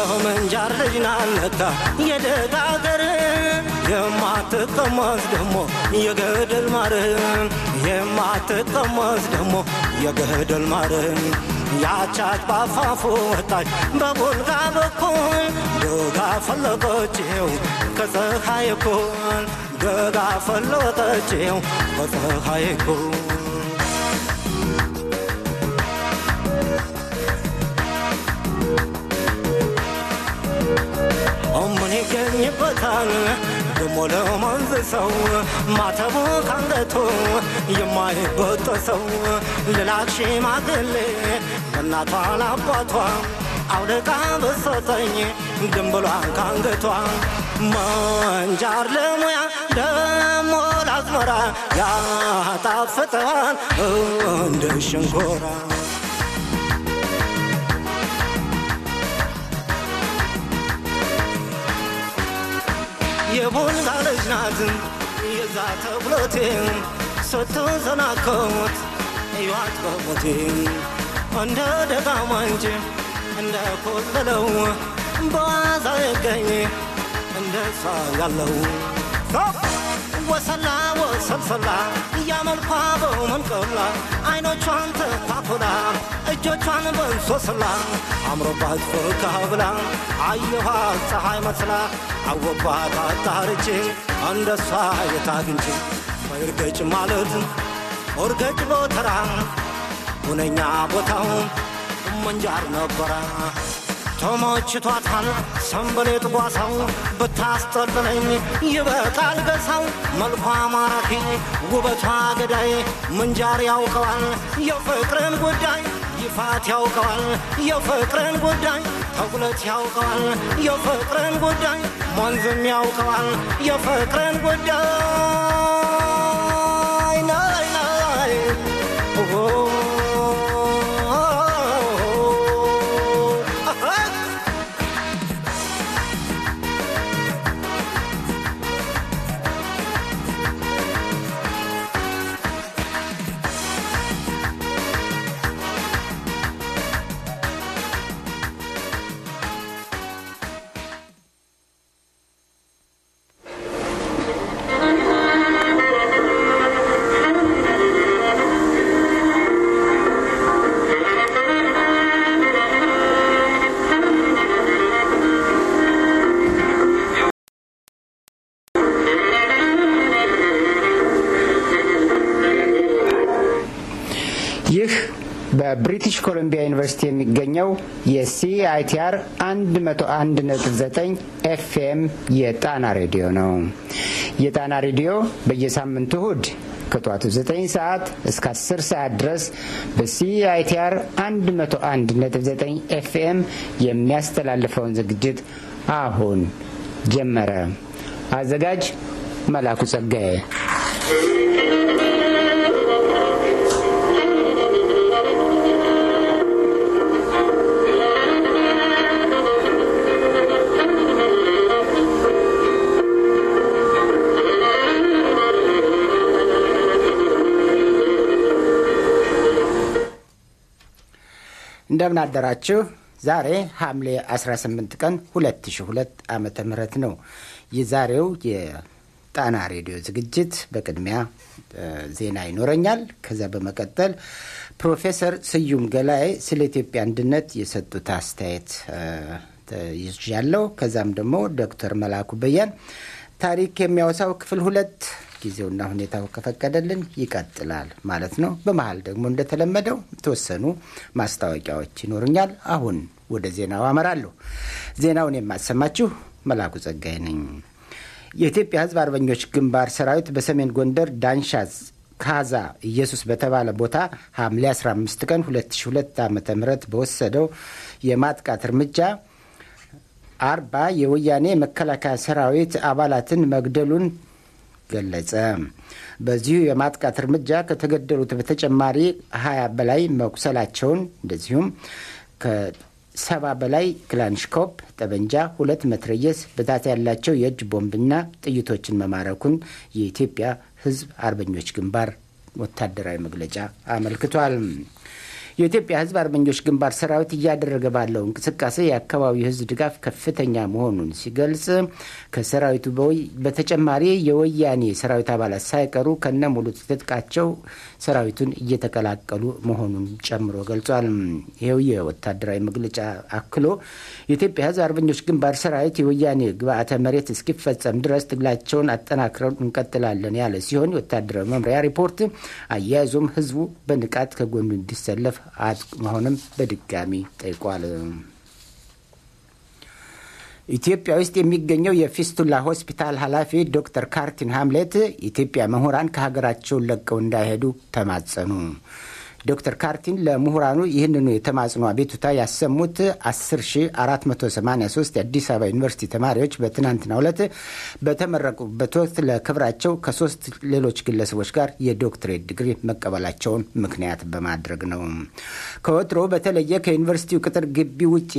የመንጃር ልጅ ናለካ የደጋገር የማትቀመስ ደሞ የገደል ማር የማትቀመስ ደሞ የገደል ማር ያቻት ባፋፉ ወጣች በቡልጋ በኩል ደጋ ፈለቀችው ከፀሐይ እኩል ደጋ ፈለቀችው ከፀሐይ እኩል ምን ይገኝበታል ደሞ ለመንዝ ሰው ማተቡ ካንገቱ የማይበጠሰው ልላክ ሽማግሌ በእናቷ ለአባቷ አውልቃ በሰጠኝ ድንብሏን ካንገቷ መንጃር ለሙያ ደሞ ላዝመራ ያጣፍጠዋል እንደ ሸንኮራ የቡልጋ ልጅ ናት የዛ ተብሎቴ ስትዘናከት እዩዋት በሞቴ እንደ ደጋማ እንጂ እንደ ኮለለው በዋዛ ይገኝ እንደ እሷ ያለው ወሰላ ወሰልሰላ እያመልኳ በመንቀላ አይኖቿን ተኳኩላ እጆቿን በንሶስላ አምሮባት ፈካ ብላ አየኋት ፀሐይ መስላ አወኳት አጣርቼ እንደሷ የታግንቼ እርገጭ ማለት እርገጭ ቦተራ ሁነኛ ቦታው መንጃር ነበራ ተሞችቷታል ሰንበሌጥ ጓሳው ብታስጠልለኝ ይበቃል ገሳው መልኳ ማራኪ ውበቷ ገዳይ መንጃር ያውቀዋል የፍቅርን ጉዳይ ይፋት ያውቀዋል የፍቅርን ጉዳይ ተጉለት ያውቀዋል የፍቅርን ጉዳይ መንዝም ያውቀዋል የፍቅርን ጉዳይ ናይ ናይ በብሪቲሽ ኮሎምቢያ ዩኒቨርሲቲ የሚገኘው የሲአይቲአር 101.9 ኤፍኤም የጣና ሬዲዮ ነው። የጣና ሬዲዮ በየሳምንቱ እሁድ ከጧቱ 9 ሰዓት እስከ 10 ሰዓት ድረስ በሲአይቲአር 101.9 ኤፍኤም የሚያስተላልፈውን ዝግጅት አሁን ጀመረ። አዘጋጅ መላኩ ጸጋዬ። እንደምን አደራችሁ። ዛሬ ሐምሌ 18 ቀን 2002 ዓመተ ምህረት ነው። የዛሬው የጣና ሬዲዮ ዝግጅት በቅድሚያ ዜና ይኖረኛል። ከዛ በመቀጠል ፕሮፌሰር ስዩም ገላይ ስለ ኢትዮጵያ አንድነት የሰጡት አስተያየት ይያለው። ከዛም ደግሞ ዶክተር መላኩ በያን ታሪክ የሚያወሳው ክፍል 2 ጊዜውና ሁኔታው ከፈቀደልን ይቀጥላል ማለት ነው። በመሃል ደግሞ እንደተለመደው ተወሰኑ ማስታወቂያዎች ይኖርኛል። አሁን ወደ ዜናው አመራለሁ። ዜናውን የማሰማችሁ መላኩ ጸጋዬ ነኝ። የኢትዮጵያ ሕዝብ አርበኞች ግንባር ሰራዊት በሰሜን ጎንደር ዳንሻ ካዛ ኢየሱስ በተባለ ቦታ ሐምሌ 15 ቀን 2002 ዓ.ም በወሰደው የማጥቃት እርምጃ 40 የወያኔ መከላከያ ሰራዊት አባላትን መግደሉን ገለጸ። በዚሁ የማጥቃት እርምጃ ከተገደሉት በተጨማሪ 20 በላይ መቁሰላቸውን እንደዚሁም ከ70 በላይ ክላንሽኮፕ ጠበንጃ፣ 2 መትረየስ፣ ብዛት ያላቸው የእጅ ቦምብና ጥይቶችን መማረኩን የኢትዮጵያ ሕዝብ አርበኞች ግንባር ወታደራዊ መግለጫ አመልክቷል። የኢትዮጵያ ሕዝብ አርበኞች ግንባር ሰራዊት እያደረገ ባለው እንቅስቃሴ የአካባቢው ሕዝብ ድጋፍ ከፍተኛ መሆኑን ሲገልጽ ከሰራዊቱ በተጨማሪ የወያኔ ሰራዊት አባላት ሳይቀሩ ከነሙሉ ትጥቃቸው ሰራዊቱን እየተቀላቀሉ መሆኑን ጨምሮ ገልጿል። ይሄው የወታደራዊ መግለጫ አክሎ የኢትዮጵያ ሕዝብ አርበኞች ግንባር ሰራዊት የወያኔ ግብዓተ መሬት እስኪፈጸም ድረስ ትግላቸውን አጠናክረው እንቀጥላለን ያለ ሲሆን የወታደራዊ መምሪያ ሪፖርት አያይዞም ህዝቡ በንቃት ከጎኑ እንዲሰለፍ መሆኑን በድጋሚ ጠይቋል። ኢትዮጵያ ውስጥ የሚገኘው የፊስቱላ ሆስፒታል ኃላፊ ዶክተር ካርቲን ሃምሌት ኢትዮጵያ ምሁራን ከሀገራቸው ለቀው እንዳይሄዱ ተማጸኑ። ዶክተር ካርቲን ለምሁራኑ ይህንኑ የተማጽኖ አቤቱታ ያሰሙት 10483 የአዲስ አበባ ዩኒቨርሲቲ ተማሪዎች በትናንትናው ዕለት በተመረቁበት ወቅት ለክብራቸው ከሶስት ሌሎች ግለሰቦች ጋር የዶክትሬት ዲግሪ መቀበላቸውን ምክንያት በማድረግ ነው። ከወትሮ በተለየ ከዩኒቨርሲቲው ቅጥር ግቢ ውጭ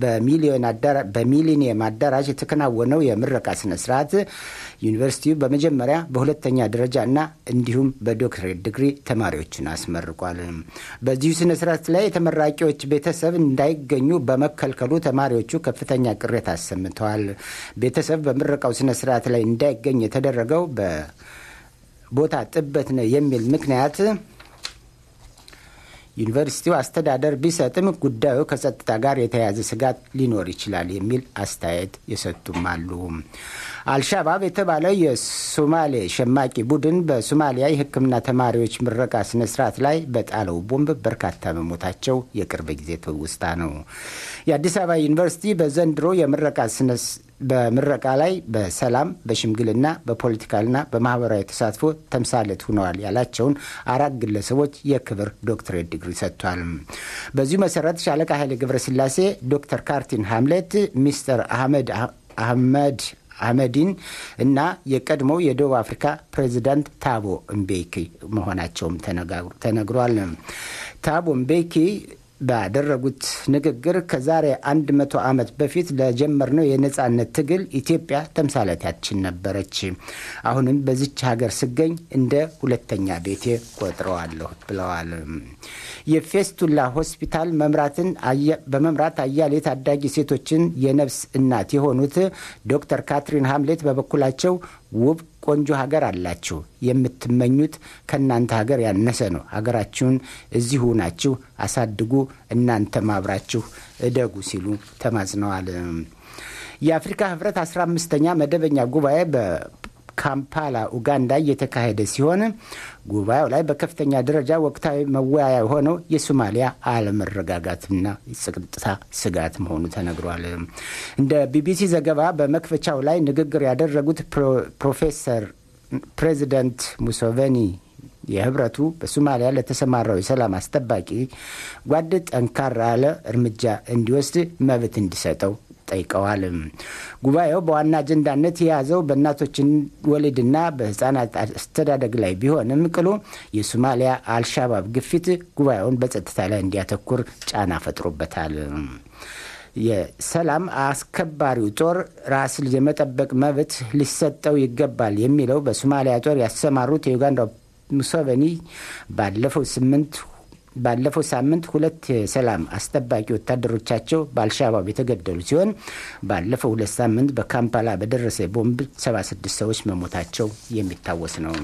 በሚሊኒየም አዳራሽ የተከናወነው የምረቃ ስነ ስርዓት ዩኒቨርሲቲው በመጀመሪያ በሁለተኛ ደረጃና እንዲሁም በዶክትሬት ዲግሪ ተማሪዎችን አስመርቋል። በዚህ ስነ ስርዓት ላይ የተመራቂዎች ቤተሰብ እንዳይገኙ በመከልከሉ ተማሪዎቹ ከፍተኛ ቅሬታ አሰምተዋል። ቤተሰብ በምረቃው ስነ ስርዓት ላይ እንዳይገኝ የተደረገው በቦታ ጥበት ነው የሚል ምክንያት ዩኒቨርሲቲው አስተዳደር ቢሰጥም ጉዳዩ ከጸጥታ ጋር የተያያዘ ስጋት ሊኖር ይችላል የሚል አስተያየት የሰጡም አሉ። አልሻባብ የተባለው የሶማሌ ሸማቂ ቡድን በሶማሊያ የሕክምና ተማሪዎች ምረቃ ስነ ስርዓት ላይ በጣለው ቦምብ በርካታ መሞታቸው የቅርብ ጊዜ ትውስታ ነው። የአዲስ አበባ ዩኒቨርሲቲ በዘንድሮ በምረቃ ላይ በሰላም በሽምግልና በፖለቲካልና በማህበራዊ ተሳትፎ ተምሳሌት ሆነዋል ያላቸውን 4 ግለሰቦች የክብር ዶክትሬት ዲግሪ ሰጥቷል። በዚሁ መሰረት ሻለቃ ኃይሌ ገብረስላሴ፣ ዶክተር ካርቲን ሃምሌት፣ ሚስተር አህመዲን እና የቀድሞው የደቡብ አፍሪካ ፕሬዚዳንት ታቦ ምቤኪ መሆናቸውም ተነግሯል። ታቦ ምቤኪ ባደረጉት ንግግር ከዛሬ 100 ዓመት በፊት ለጀመርነው የነጻነት ትግል ኢትዮጵያ ተምሳሌታችን ነበረች። አሁንም በዚች ሀገር ስገኝ እንደ ሁለተኛ ቤቴ ቆጥረዋለሁ ብለዋል። የፌስቱላ ሆስፒታል በመምራት አያሌ ታዳጊ ሴቶችን የነፍስ እናት የሆኑት ዶክተር ካትሪን ሃምሌት በበኩላቸው ውብ ቆንጆ ሀገር አላችሁ፣ የምትመኙት ከእናንተ ሀገር ያነሰ ነው። ሀገራችሁን እዚሁ ናችሁ አሳድጉ፣ እናንተም አብራችሁ እደጉ ሲሉ ተማጽነዋል። የአፍሪካ ህብረት 15ኛ መደበኛ ጉባኤ በካምፓላ ኡጋንዳ እየተካሄደ ሲሆን ጉባኤው ላይ በከፍተኛ ደረጃ ወቅታዊ መወያያ የሆነው የሶማሊያ አለመረጋጋትና የጸጥታ ስጋት መሆኑ ተነግሯል። እንደ ቢቢሲ ዘገባ በመክፈቻው ላይ ንግግር ያደረጉት ፕሬዚደንት ሙሴቬኒ የህብረቱ በሶማሊያ ለተሰማራው የሰላም አስጠባቂ ጓድ ጠንካራ ያለ እርምጃ እንዲወስድ መብት እንዲሰጠው ጠይቀዋል። ጉባኤው በዋና አጀንዳነት የያዘው በእናቶችን ወሊድና በህፃናት አስተዳደግ ላይ ቢሆንም ቅሉ የሶማሊያ አልሻባብ ግፊት ጉባኤውን በጸጥታ ላይ እንዲያተኩር ጫና ፈጥሮበታል። የሰላም አስከባሪው ጦር ራስን የመጠበቅ መብት ሊሰጠው ይገባል የሚለው በሶማሊያ ጦር ያሰማሩት የኡጋንዳ ሙሴቬኒ ባለፈው ሳምንት 2 የሰላም አስጠባቂ ወታደሮቻቸው በአልሻባብ የተገደሉ ሲሆን ባለፈው 2 ሳምንት በካምፓላ በደረሰ ቦምብ 76 ሰዎች መሞታቸው የሚታወስ ነው።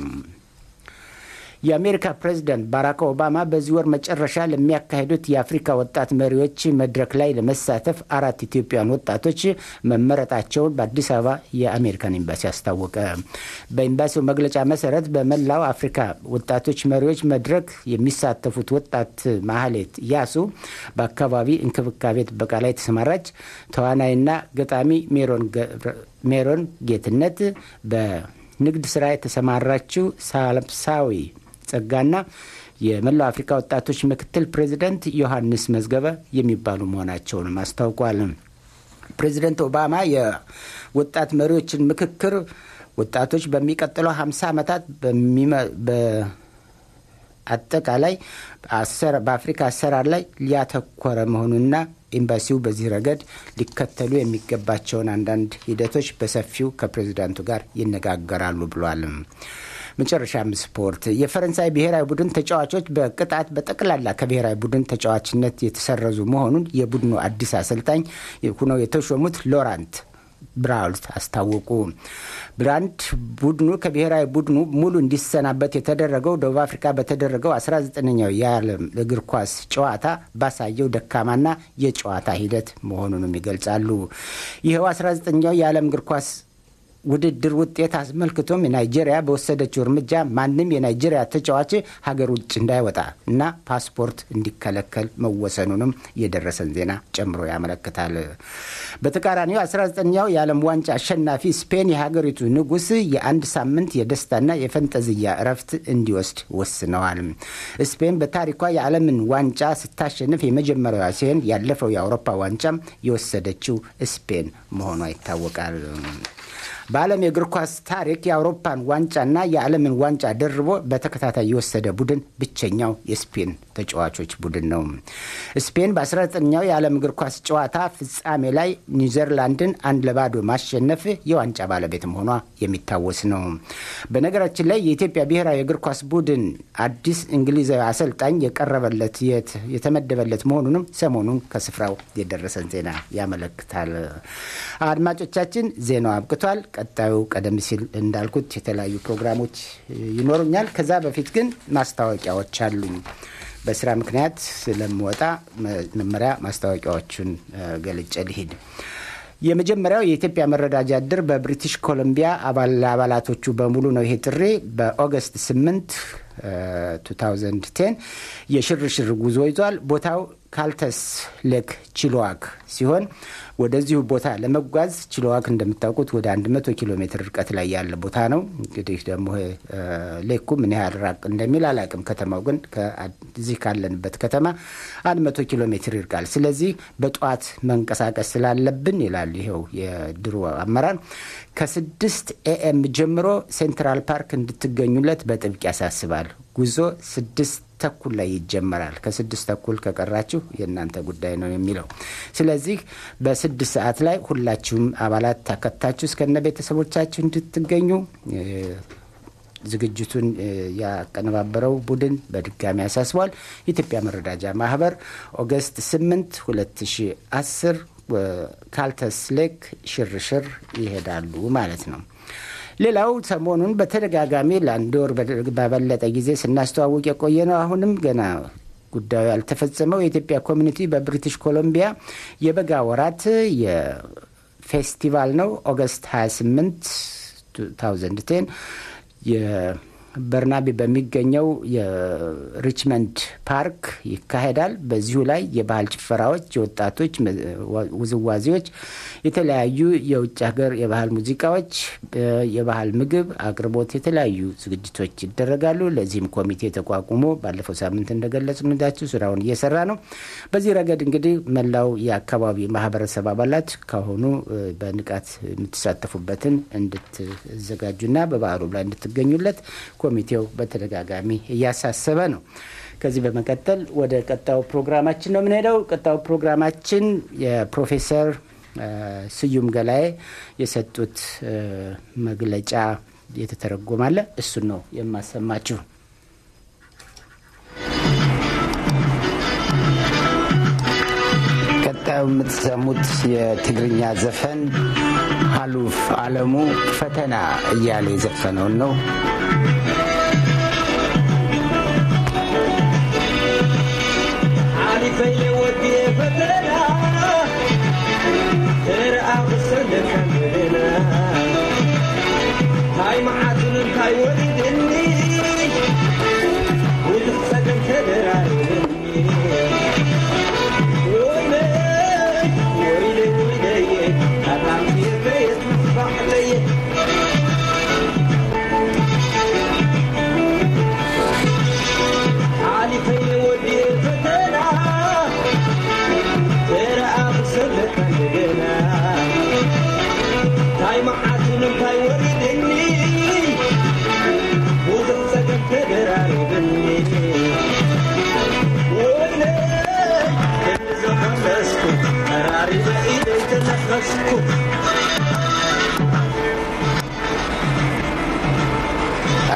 የአሜሪካ ፕሬዝዳንት ባራክ ኦባማ በዚህ ወር መጨረሻ ለሚያካሂዱት የአፍሪካ ወጣት መሪዎች መድረክ ላይ ለመሳተፍ 4 ኢትዮጵያውያን ወጣቶች መመረጣቸውን በአዲስ አበባ የአሜሪካን ኤምባሲ አስታወቀ። በኤምባሲው መግለጫ መሰረት በመላው አፍሪካ ወጣቶች መሪዎች መድረክ የሚሳተፉት ወጣት ማህሌት ያሱ በአካባቢ እንክብካቤ ጥበቃ ላይ ተሰማራች፣ ተዋናይና ገጣሚ ሜሮን ጌትነት፣ በንግድ ስራ የተሰማራችው ሳልሳዊ ጸጋና የመላው አፍሪካ ወጣቶች ምክትል ፕሬዚዳንት ዮሐንስ መዝገበ የሚባሉ መሆናቸውን አስታውቋል። ፕሬዚዳንት ኦባማ የወጣት መሪዎችን ምክክር ወጣቶች በሚቀጥለው 50 ዓመታት አጠቃላይ በአፍሪካ አሰራር ላይ ሊያተኮረ መሆኑና ኤምባሲው በዚህ ረገድ ሊከተሉ የሚገባቸውን አንዳንድ ሂደቶች በሰፊው ከፕሬዝዳንቱ ጋር ይነጋገራሉ ብሏል። መጨረሻም ስፖርት የፈረንሳይ ብሔራዊ ቡድን ተጫዋቾች በቅጣት በጠቅላላ ከብሔራዊ ቡድን ተጫዋችነት የተሰረዙ መሆኑን የቡድኑ አዲስ አሰልጣኝ ሆነው የተሾሙት ሎራንት ብራውልት አስታወቁ። ብራንድ ቡድኑ ከብሔራዊ ቡድኑ ሙሉ እንዲሰናበት የተደረገው ደቡብ አፍሪካ በተደረገው 19ኛው የዓለም እግር ኳስ ጨዋታ ባሳየው ደካማና የጨዋታ ሂደት መሆኑንም ይገልጻሉ። ይኸው 19ኛው የዓለም እግር ኳስ ውድድር ውጤት አስመልክቶም ናይጄሪያ በወሰደችው እርምጃ ማንም የናይጄሪያ ተጫዋች ሀገር ውጭ እንዳይወጣ እና ፓስፖርት እንዲከለከል መወሰኑንም የደረሰን ዜና ጨምሮ ያመለክታል። በተቃራኒው 19ኛው የዓለም ዋንጫ አሸናፊ ስፔን የሀገሪቱ ንጉስ የአንድ ሳምንት የደስታና የፈንጠዝያ እረፍት እንዲወስድ ወስነዋል። ስፔን በታሪኳ የዓለምን ዋንጫ ስታሸንፍ የመጀመሪያዋ ሲሆን ያለፈው የአውሮፓ ዋንጫም የወሰደችው ስፔን መሆኗ ይታወቃል። በዓለም የእግር ኳስ ታሪክ የአውሮፓን ዋንጫና የዓለምን ዋንጫ ደርቦ በተከታታይ የወሰደ ቡድን ብቸኛው የስፔን ተጫዋቾች ቡድን ነው። ስፔን በ19ኛው የዓለም እግር ኳስ ጨዋታ ፍጻሜ ላይ ኒውዚላንድን 1-0 ማሸነፍ የዋንጫ ባለቤት መሆኗ የሚታወስ ነው። በነገራችን ላይ የኢትዮጵያ ብሔራዊ እግር ኳስ ቡድን አዲስ እንግሊዛዊ አሰልጣኝ የተመደበለት መሆኑንም ሰሞኑን ከስፍራው የደረሰን ዜና ያመለክታል። አድማጮቻችን ዜናው አብቅቷል። ቀጣዩ ቀደም ሲል እንዳልኩት የተለያዩ ፕሮግራሞች ይኖሩኛል። ከዛ በፊት ግን ማስታወቂያዎች አሉኝ። በስራ ምክንያት ስለምወጣ መመሪያ ማስታወቂያዎቹን ገልጬ ልሂድ። የመጀመሪያው የኢትዮጵያ መረዳጃ ድር በብሪቲሽ ኮሎምቢያ አባላቶቹ በሙሉ ነው። ይሄ ጥሪ በኦገስት 8 2010 የሽርሽር ጉዞ ይዟል። ቦታው ካልተስ ሌክ ቺሎዋክ ሲሆን ወደዚሁ ቦታ ለመጓዝ ቺሎዋክ እንደምታውቁት ወደ 100 ኪሎ ሜትር ርቀት ላይ ያለ ቦታ ነው። እንግዲህ ደግሞ ሌኩ ምን ያህል ራቅ እንደሚል አላቅም። ከተማው ግን ከዚህ ካለንበት ከተማ 100 ኪሎ ሜትር ይርቃል። ስለዚህ በጧት መንቀሳቀስ ስላለብን ይላል ይሄው የድሩ አመራር ከ6 AM ጀምሮ ሴንትራል ፓርክ እንድትገኙለት በጥብቅ ያሳስባል። ጉዞ 6:30 ላይ ይጀመራል። ከ6:30 ከቀራችሁ የእናንተ ጉዳይ ነው የሚለው። ስለዚህ በ6 ሰዓት ላይ ሁላችሁም አባላት ታከታችሁ እስከነ ቤተሰቦቻችሁ እንድትገኙ ዝግጅቱን ያቀነባበረው ቡድን በድጋሚ ያሳስቧል። ኢትዮጵያ መረዳጃ ማህበር ኦገስት 8 2010 ካልተስ ሌክ ሽርሽር ይሄዳሉ ማለት ነው። ሌላው ሰሞኑን በተደጋጋሚ ለአንድ ወር በበለጠ ጊዜ ስናስተዋውቅ የቆየ ነው። አሁንም ገና ጉዳዩ ያልተፈጸመው የኢትዮጵያ ኮሚኒቲ በብሪቲሽ ኮሎምቢያ የበጋ ወራት የፌስቲቫል ነው። ኦገስት 28 2010 በርናቢ በሚገኘው የሪችመንድ ፓርክ ይካሄዳል። በዚሁ ላይ የባህል ጭፈራዎች፣ የወጣቶች ውዝዋዜዎች፣ የተለያዩ የውጭ ሀገር የባህል ሙዚቃዎች፣ የባህል ምግብ አቅርቦት፣ የተለያዩ ዝግጅቶች ይደረጋሉ። ለዚህም ኮሚቴ ተቋቁሞ ባለፈው ሳምንት እንደገለጽንላችሁ ስራውን እየሰራ ነው። በዚህ ረገድ እንግዲህ መላው የአካባቢ ማህበረሰብ አባላት ካሁኑ በንቃት የምትሳተፉበትን እንድትዘጋጁና በበዓሉ ላይ እንድትገኙለት ኮሚቴው በተደጋጋሚ እያሳሰበ ነው። ከዚህ በመቀጠል ወደ ቀጣዩ ፕሮግራማችን ነው የምንሄደው። ቀጣዩ ፕሮግራማችን የፕሮፌሰር ስዩም ገላዬ የሰጡት መግለጫ የተተረጎማለ እሱን ነው የማሰማችሁ። ቀጣዩ የምትሰሙት የትግርኛ ዘፈን ሀሉፍ አለሙ ፈተና እያለ የዘፈነውን ነው። عالفين ودي فتنا ترى بسلك عندنا هاي معاتن هاي ولدني وتسكن تدراني ويلي ويلي ويلي أطعم في البيت مصباح لي عالفين ودي فتنا ترى بسلك عندنا هاي معاتن هاي ولدني وتسكن تدراني ويلي إذا خلصكم قراري بإيدي تنفسكم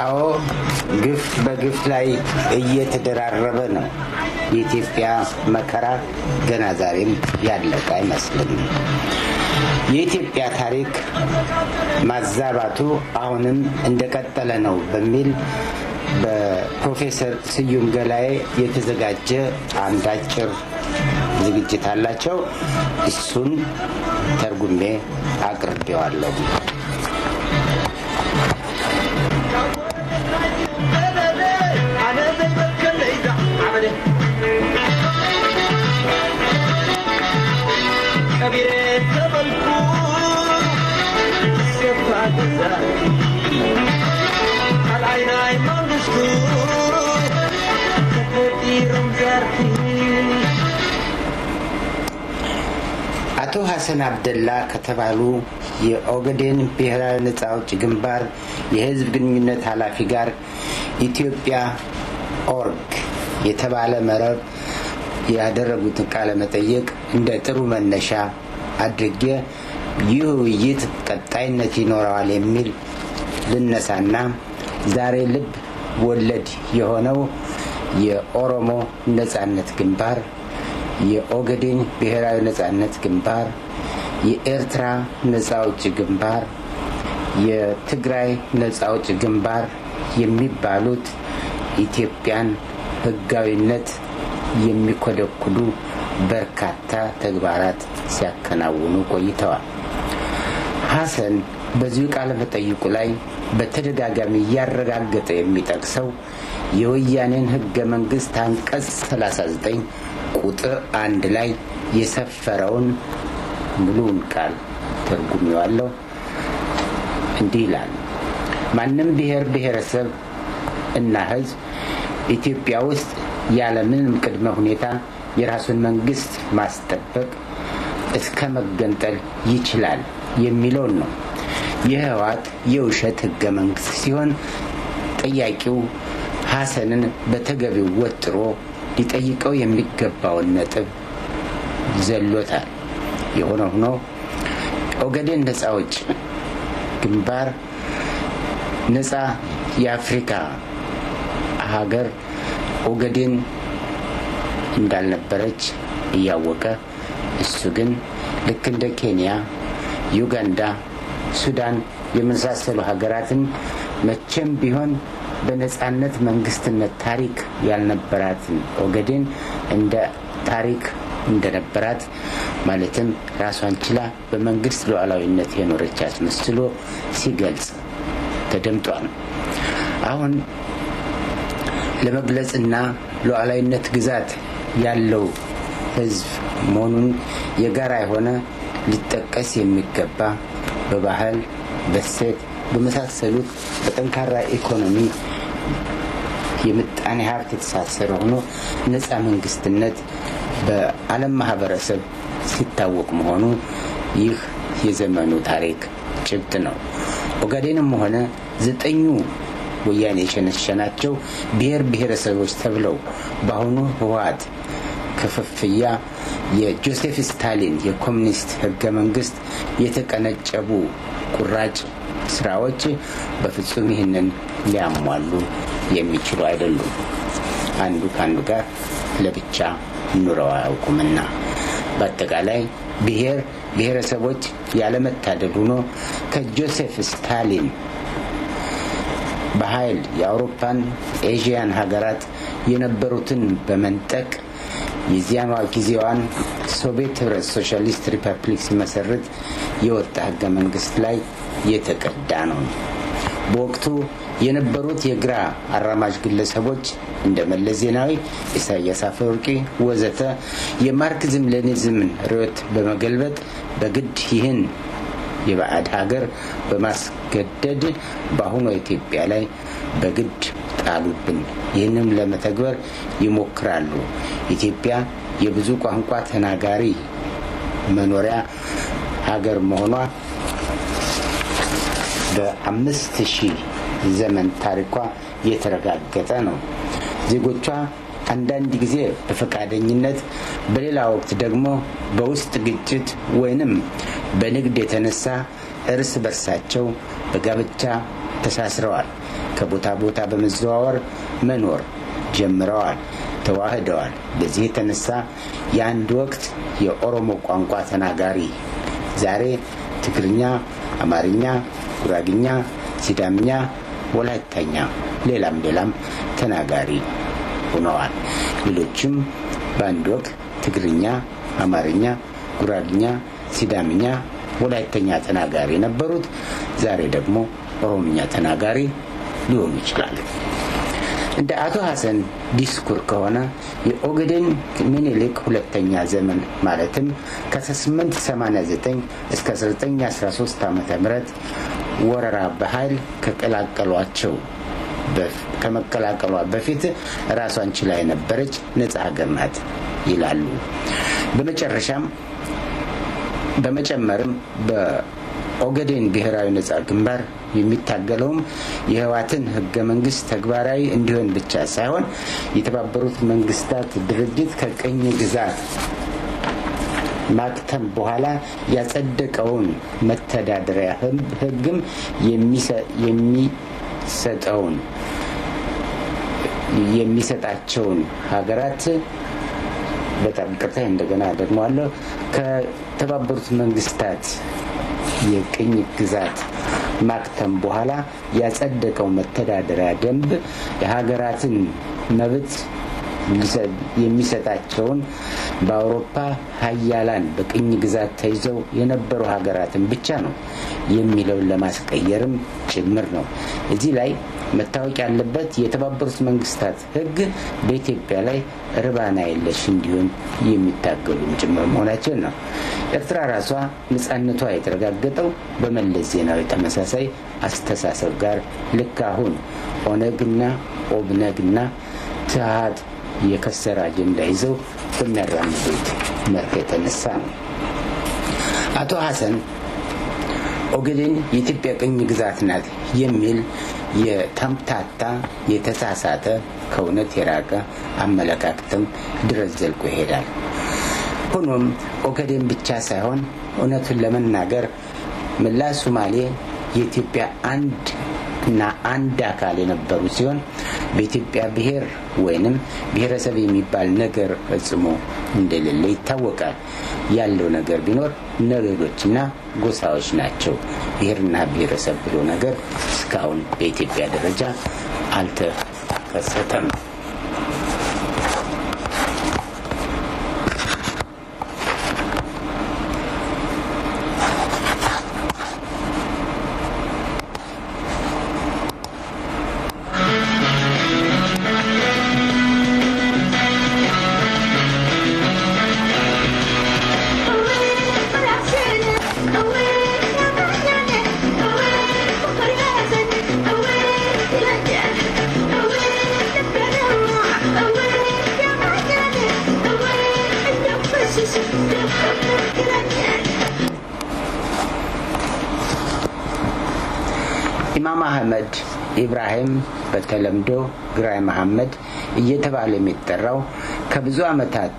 አዎ ግፍ በግፍ ላይ እየተደራረበ ነው። የኢትዮጵያ መከራ ገና ዛሬም ያለቀ አይመስልም። የኢትዮጵያ ታሪክ ማዛባቱ አሁንም እንደቀጠለ ነው በሚል በፕሮፌሰር ስዩም ገላዬ የተዘጋጀ አንድ አጭር ዝግጅት አላቸው። እሱን ተርጉሜ አቅርቤዋለሁ። አቶ ሐሰን አብደላ ከተባሉ የኦጋዴን ብሔራዊ ነጻ አውጪ ግንባር የህዝብ ግንኙነት ኃላፊ ጋር ኢትዮጵያ ኦርግ የተባለ መረብ ያደረጉትን ቃለ መጠይቅ እንደ ጥሩ መነሻ አድርጌ ይህ ውይይት ቀጣይነት ይኖረዋል የሚል ልነሳና ዛሬ ልብ ወለድ የሆነው የኦሮሞ ነጻነት ግንባር፣ የኦጋዴን ብሔራዊ ነጻነት ግንባር፣ የኤርትራ ነጻ አውጪ ግንባር፣ የትግራይ ነጻ አውጪ ግንባር የሚባሉት ኢትዮጵያን ህጋዊነት የሚኮደኩሉ በርካታ ተግባራት ሲያከናውኑ ቆይተዋል። ሐሰን በዚሁ ቃለ መጠይቁ ላይ በተደጋጋሚ እያረጋገጠ የሚጠቅሰው የወያኔን ህገ መንግስት አንቀጽ 39 ቁጥር 1 ላይ የሰፈረውን ሙሉውን ቃል ተርጉሜዋለሁ። እንዲህ ይላል። ማንም ብሔር ብሔረሰብ እና ህዝብ ኢትዮጵያ ውስጥ ያለምንም ቅድመ ሁኔታ የራሱን መንግስት ማስጠበቅ እስከ መገንጠል ይችላል የሚለው ነው። የህወሓት የውሸት ህገ መንግስት ሲሆን ጠያቂው ሐሰንን በተገቢው ወጥሮ ሊጠይቀው የሚገባውን ነጥብ ዘሎታል። የሆነ ሆኖ ኦጋዴን ነጻ አውጪ ግንባር ነጻ የአፍሪካ ሀገር ኦጋዴን እንዳልነበረች እያወቀ እሱ ግን ልክ እንደ ኬንያ፣ ዩጋንዳ፣ ሱዳን የመሳሰሉ ሀገራትን መቼም ቢሆን በነጻነት መንግስትነት ታሪክ ያልነበራትን ኦጋዴን እንደ ታሪክ እንደነበራት ማለትም ራሷን ችላ በመንግስት ሉዓላዊነት የኖረች አስመስሎ ሲገልጽ ተደምጧል። አሁን ለመግለጽና ሉዓላዊነት ግዛት ያለው ህዝብ መሆኑን የጋራ የሆነ ሊጠቀስ የሚገባ በባህል፣ በሴት በመሳሰሉት በጠንካራ ኢኮኖሚ የምጣኔ ሀብት የተሳሰረ ሆኖ ነጻ መንግስትነት በዓለም ማህበረሰብ ሲታወቅ መሆኑ ይህ የዘመኑ ታሪክ ጭብጥ ነው። ኦጋዴንም ሆነ 9 ወያኔ የሸነሸናቸው ብሔር ብሔረሰቦች ተብለው በአሁኑ ህወሓት ክፍፍያ የጆሴፍ ስታሊን የኮሙኒስት ህገ መንግስት የተቀነጨቡ ቁራጭ ስራዎች በፍጹም ይህንን ሊያሟሉ የሚችሉ አይደሉም። አንዱ ከአንዱ ጋር ለብቻ ኑረው አያውቁምና በአጠቃላይ ብሔር ብሔረሰቦች ያለመታደል ሆኖ ከጆሴፍ ስታሊን በኃይል የአውሮፓን ኤዥያን ሀገራት የነበሩትን በመንጠቅ የዚያኗ ጊዜዋን ሶቪየት ህብረት ሶሻሊስት ሪፐብሊክ ሲመሰርት የወጣ ህገ መንግስት ላይ የተቀዳ ነው። በወቅቱ የነበሩት የግራ አራማጅ ግለሰቦች እንደ መለስ ዜናዊ፣ ኢሳያስ አፈወርቂ ወዘተ የማርክሲዝም ሌኒዝምን ርዕዮት በመገልበጥ በግድ ይህን የባዕድ ሀገር በማስገደድ በአሁኑ ኢትዮጵያ ላይ በግድ ጣሉብን። ይህንም ለመተግበር ይሞክራሉ። ኢትዮጵያ የብዙ ቋንቋ ተናጋሪ መኖሪያ ሀገር መሆኗ በ5000 ዘመን ታሪኳ የተረጋገጠ ነው። ዜጎቿ አንዳንድ ጊዜ በፈቃደኝነት በሌላ ወቅት ደግሞ በውስጥ ግጭት ወይንም በንግድ የተነሳ እርስ በርሳቸው በጋብቻ ተሳስረዋል። ከቦታ ቦታ በመዘዋወር መኖር ጀምረዋል፣ ተዋህደዋል። በዚህ የተነሳ የአንድ ወቅት የኦሮሞ ቋንቋ ተናጋሪ ዛሬ ትግርኛ፣ አማርኛ፣ ጉራግኛ፣ ሲዳምኛ፣ ወላይታኛ ሌላም ተናጋሪ ሆነዋል። ሌሎችም በአንድ ወቅት ትግርኛ፣ አማርኛ፣ ጉራግኛ፣ ሲዳምኛ፣ ወላይተኛ ተናጋሪ የነበሩት ዛሬ ደግሞ ኦሮምኛ ተናጋሪ ሊሆኑ ይችላሉ። እንደ አቶ ሐሰን ዲስኩር ከሆነ የኦጋዴን ምኒልክ ሁለተኛ ዘመን ማለትም ከ889 እስከ 913 ዓ.ም ወረራ በኃይል ከመቀላቀሏ በፊት ራሷን ችላ የነበረች ነፃ ሀገር ናት ይላሉ። በመጨመርም በኦጋዴን ብሔራዊ ነፃ ግንባር የሚታገለውም የህወሓትን ህገ መንግስት ተግባራዊ እንዲሆን ብቻ ሳይሆን የተባበሩት መንግስታት ድርጅት ከቅኝ ግዛት ማክተም በኋላ ያጸደቀውን መተዳደሪያ ህግም የሚሰጣቸውን ሀገራት በጣም ቅርታ እንደገና ደግመዋለሁ። ከተባበሩት መንግስታት የቅኝ ግዛት ማክተም በኋላ ያጸደቀው መተዳደሪያ ደንብ የሀገራትን መብት የሚሰጣቸውን በአውሮፓ ሀያላን በቅኝ ግዛት ተይዘው የነበሩ ሀገራትን ብቻ ነው የሚለውን ለማስቀየርም ጭምር ነው። እዚህ ላይ መታወቅ ያለበት የተባበሩት መንግስታት ህግ በኢትዮጵያ ላይ ርባና የለሽ እንዲሆን የሚታገሉም ጭምር መሆናቸው ነው። ኤርትራ ራሷ ነፃነቷ የተረጋገጠው በመለስ ዜናዊ ተመሳሳይ አስተሳሰብ ጋር ልክ አሁን ኦነግና ኦብነግና ትሃት የከሰረ አጀንዳ ይዘው በሚያራምዱት መርህ የተነሳ ነው። አቶ ሐሰን ኦጋዴን የኢትዮጵያ ቅኝ ግዛት ናት የሚል የተምታታ የተሳሳተ ከእውነት የራቀ አመለካከትም ድረስ ዘልቆ ይሄዳል። ሆኖም ኦጋዴን ብቻ ሳይሆን እውነቱን ለመናገር መላ ሶማሌ የኢትዮጵያ አንድ አካል የነበሩ ሲሆን በኢትዮጵያ ብሔር ወይንም ብሔረሰብ የሚባል ነገር ፈጽሞ እንደሌለ ይታወቃል። ያለው ነገር ቢኖር ነገዶችና ጎሳዎች ናቸው። ብሔርና ብሔረሰብ ብሎ ነገር እስካሁን በኢትዮጵያ ደረጃ አልተከሰተም። ኢማም አህመድ ኢብራሂም በተለምዶ ግራይ መሐመድ እየተባለ የሚጠራው ከብዙ ዓመታት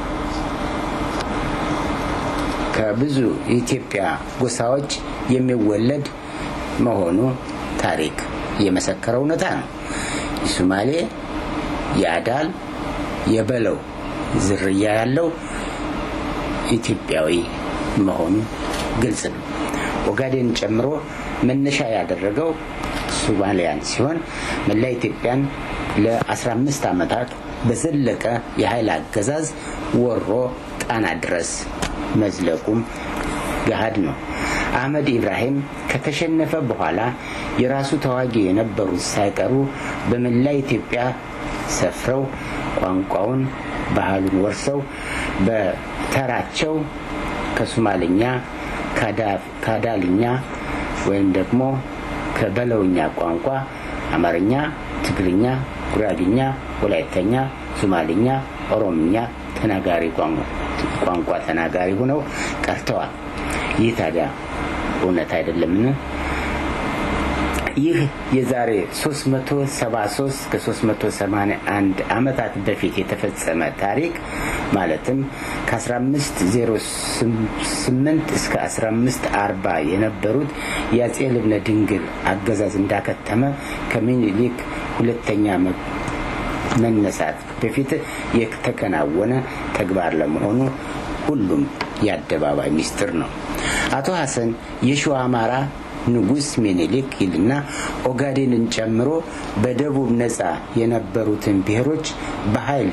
ከብዙ የኢትዮጵያ ጎሳዎች የሚወለድ መሆኑ ታሪክ የመሰከረው እውነታ ነው። የሶማሌ፣ የአዳል፣ የበለው ዝርያ ያለው ኢትዮጵያዊ መሆኑ ግልጽ ነው። ኦጋዴን ጨምሮ መነሻ ያደረገው ሶማሊያን ሲሆን መላ ኢትዮጵያን ለ15 ዓመታት በዘለቀ የኃይል አገዛዝ ወሮ ጣና ድረስ መዝለቁም ገሃድ ነው። አህመድ ኢብራሂም ከተሸነፈ በኋላ የራሱ ተዋጊ የነበሩት ሳይቀሩ በመላ ኢትዮጵያ ሰፍረው ቋንቋውን ባህሉን ወርሰው በተራቸው ከሶማሊኛ ካዳልኛ ወይም ደግሞ ከበለውኛ ቋንቋ አማርኛ፣ ትግርኛ፣ ጉራግኛ፣ ወላይተኛ፣ ሶማሊኛ፣ ኦሮምኛ ተናጋሪ ቋንቋ ተናጋሪ ሆነው ቀርተዋል። ይህ ታዲያ እውነት አይደለምን? ይህ የዛሬ 373 ከ381 ዓመታት በፊት የተፈጸመ ታሪክ ማለትም ከ1508 እስከ 1540 የነበሩት የአጼ ልብነ ድንግል አገዛዝ እንዳከተመ ከምኒልክ ሁለተኛ መነሳት በፊት የተከናወነ ተግባር ለመሆኑ ሁሉም የአደባባይ ሚስጥር ነው። አቶ ሐሰን የሸዋ አማራ ንጉስ ምኒልክ ይልና ኦጋዴንን ጨምሮ በደቡብ ነፃ የነበሩትን ብሔሮች በኃይል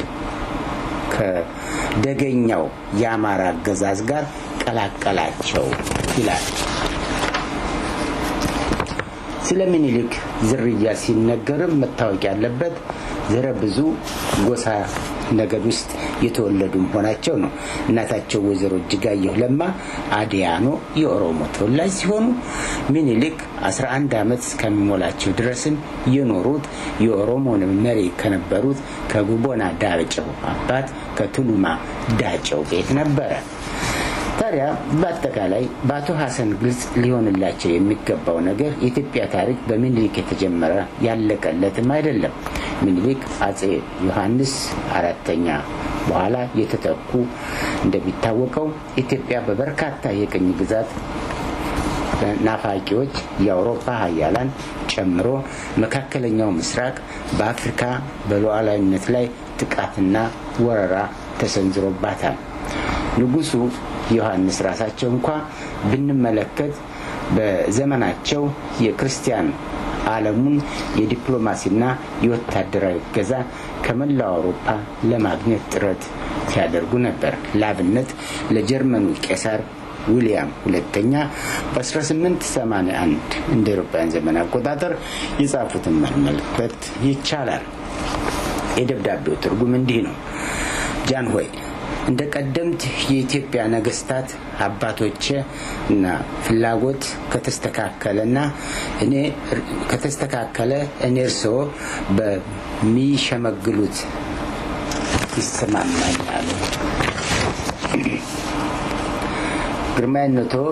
ከደገኛው የአማራ አገዛዝ ጋር ቀላቀላቸው ይላል። ስለ ምኒልክ ዝርያ ሲነገርም መታወቅ ያለበት ዘረ ብዙ ጎሳ ነገድ ውስጥ የተወለዱ መሆናቸው ነው። እናታቸው ወይዘሮ እጅጋየሁ ለማ አዲያኖ የኦሮሞ ተወላጅ ሲሆኑ ምኒልክ 11 ዓመት እስከሚሞላቸው ድረስም የኖሩት የኦሮሞ መሪ ከነበሩት ከጉቦና ዳጨው አባት ከቱሉማ ዳጨው ቤት ነበር። ታዲያ በአጠቃላይ በአቶ ሐሰን ግልጽ ሊሆንላቸው የሚገባው ነገር የኢትዮጵያ ታሪክ በምኒልክ የተጀመረ ያለቀለትም አይደለም። ምኒልክ አጼ ዮሐንስ አራተኛ በኋላ የተተኩ እንደሚታወቀው ኢትዮጵያ በበርካታ የቅኝ ግዛት ናፋቂዎች የአውሮፓ ሀያላን ጨምሮ መካከለኛው ምስራቅ በአፍሪካ በሉዓላዊነት ላይ ጥቃትና ወረራ ተሰንዝሮባታል። ንጉሱ ዮሐንስ ራሳቸው እንኳን ብንመለከት በዘመናቸው የክርስቲያን ዓለሙን የዲፕሎማሲና የወታደራዊ ገዛ ከመላው አውሮፓ ለማግኘት ጥረት ሲያደርጉ ነበር። ለአብነት ለጀርመኑ ቄሳር ዊሊያም ሁለተኛ በ1881 እንደ አውሮፓውያን ዘመን አቆጣጠር የጻፉትን መመልከት ይቻላል። የደብዳቤው ትርጉም እንዲህ ነው። ጃን ሆይ እንደ ቀደምት የኢትዮጵያ ነገስታት አባቶቼ እና ፍላጎት ከተስተካከለና እኔ እርስዎ በሚሸመግሉት ይሰማማኛል። ግርማዊነቶ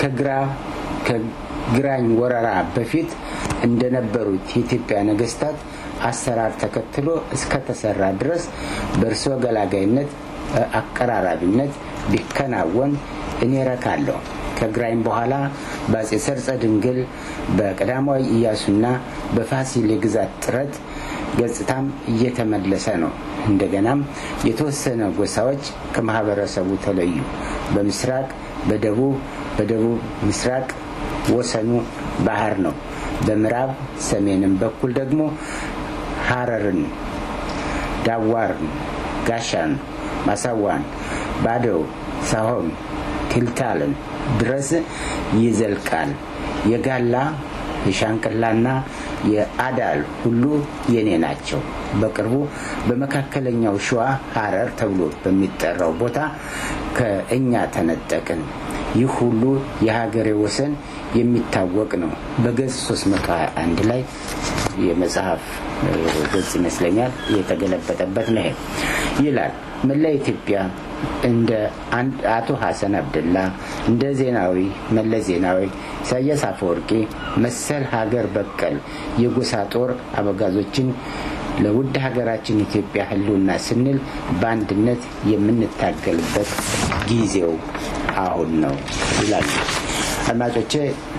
ከግራኝ ወረራ በፊት እንደነበሩት የኢትዮጵያ ነገስታት አሰራር ተከትሎ እስከተሰራ ድረስ በእርስዎ ገላጋይነት አቀራራቢነት ቢከናወን እኔ ረካለሁ። ከግራኝ በኋላ በአጼ ሰርጸ ድንግል በቀዳማዊ ኢያሱና በፋሲል የግዛት ጥረት ገጽታም እየተመለሰ ነው። እንደገናም የተወሰነ ጎሳዎች ከማህበረሰቡ ተለዩ። በምስራቅ በደቡብ ምስራቅ ወሰኑ ባህር ነው። በምዕራብ ሰሜንም በኩል ደግሞ ሐረርን፣ ዳዋርን፣ ጋሻን፣ ማሳዋን፣ ባደው፣ ሳሆን፣ ቲልታልን ድረስ ይዘልቃል። የጋላ የሻንቅላና የአዳል ሁሉ የኔ ናቸው። በቅርቡ በመካከለኛው ሸዋ ሐረር ተብሎ በሚጠራው ቦታ ከእኛ ተነጠቅን። ይህ ሁሉ የሀገሬ ወሰን የሚታወቅ ነው። በገጽ 321 ላይ የመጽሐፍ ገጽ ይመስለኛል የተገለበጠበት ነው ይላል። መላ ኢትዮጵያ እንደ አቶ ሐሰን አብደላ እንደ ዜናዊ መለስ ዜናዊ ኢሳያስ አፈወርቂ መሰል ሀገር በቀል የጎሳ ጦር አበጋዞችን ለውድ ሀገራችን ኢትዮጵያ ህልውና ስንል በአንድነት የምንታገልበት ጊዜው አሁን ነው ይላል። አድማጮቼ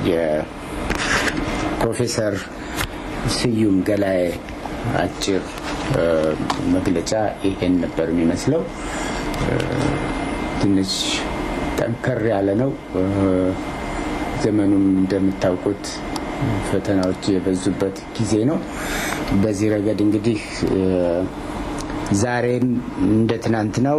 የፕሮፌሰር ስዩም ገላዬ አጭር መግለጫ ይሄን ነበር የሚመስለው። ትንሽ ጠንከር ያለ ነው። ዘመኑም እንደምታውቁት ፈተናዎች የበዙበት ጊዜ ነው። በዚህ ረገድ እንግዲህ ዛሬም እንደ ትናንትናው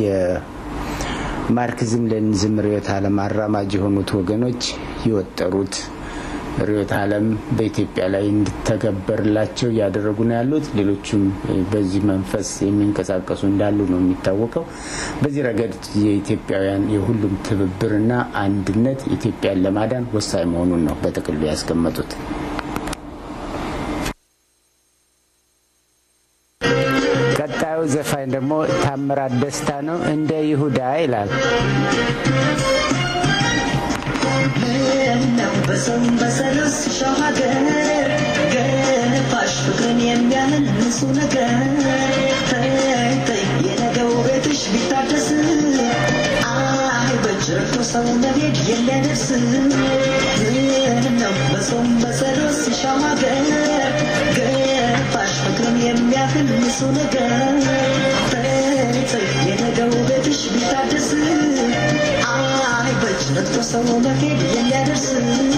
የማርክሲዝም ሌኒኒዝም ርዕዮተ ዓለም አራማጅ የሆኑት ወገኖች የወጠሩት ርዕዮተ ዓለም በኢትዮጵያ ላይ እንዲተገበርላቸው ያደረጉ ነው ያሉት። ሌሎችም በዚህ መንፈስ የሚንቀሳቀሱ እንዳሉ ነው የሚታወቀው። በዚህ ረገድ የኢትዮጵያውያን የሁሉም ትብብርና አንድነት ኢትዮጵያን ለማዳን ወሳኝ መሆኑን ነው በጥቅሉ ያስቀመጡት። ቀጣዩ ዘፋኝ ደግሞ ታምራት ደስታ ነው። እንደ ይሁዳ ይላል። በሰም በሰለስ ሻገር ገፋሽ ፍቅርን የሚያህል ንጹህ ነገር ተይ የነገው ቤትሽ ቢታደስ አይ በጭርቶ ሰው መሄድ የሚያደርስ ነው በሰም በሰለስ ሻገር ገፋሽ ፍቅርን የሚያህል ንጹህ ነገር ተይ የነገው ቤትሽ ቢታደስ አይ በጭርቶ ሰው መሄድ የሚያደርስ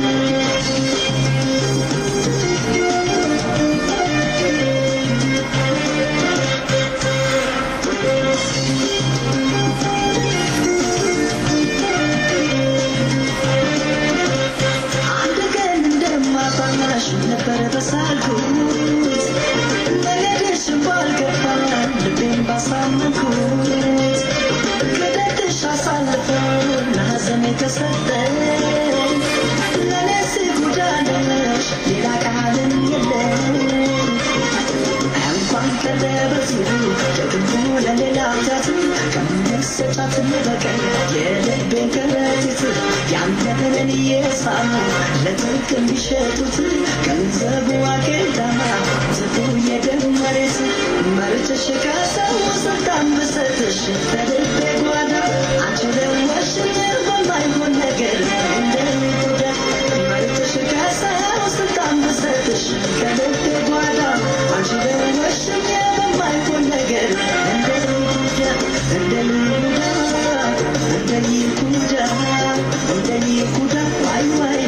ነበር በሳልኩት ነገርሽ ባልገባኝ ልቤን ባሳመንኩት ከደግሽ አሳልፈው ለሐዘን የተሰጠኝ ለነፍስ ጉዳነሽ ሌላ ቃልም የለም እንኳን ቀረ በዚሁ ደግሞ ለሌላ ታት ከመሰጫት በቀር የልቤን ከረጢት ያንተን እየሳሙ ለጥቅ እንዲሸጡት ገንዘቡ አኬዳማ ዝቡ የደም መሬት መርጭሽ ከሰው ስልጣን ብሰጥሽ በልቤ ጓዳ አንቺ ደወሽኝ በማይሆን ነገር እንደሚጎዳ መርጭሽ ከሰው ስልጣን ብሰጥሽ በልቤ ጓዳ አንቺ ደወሽኝ በማይሆን ነገር እንደሚጎዳ እንደሚጎዳ ዋይ ዋይ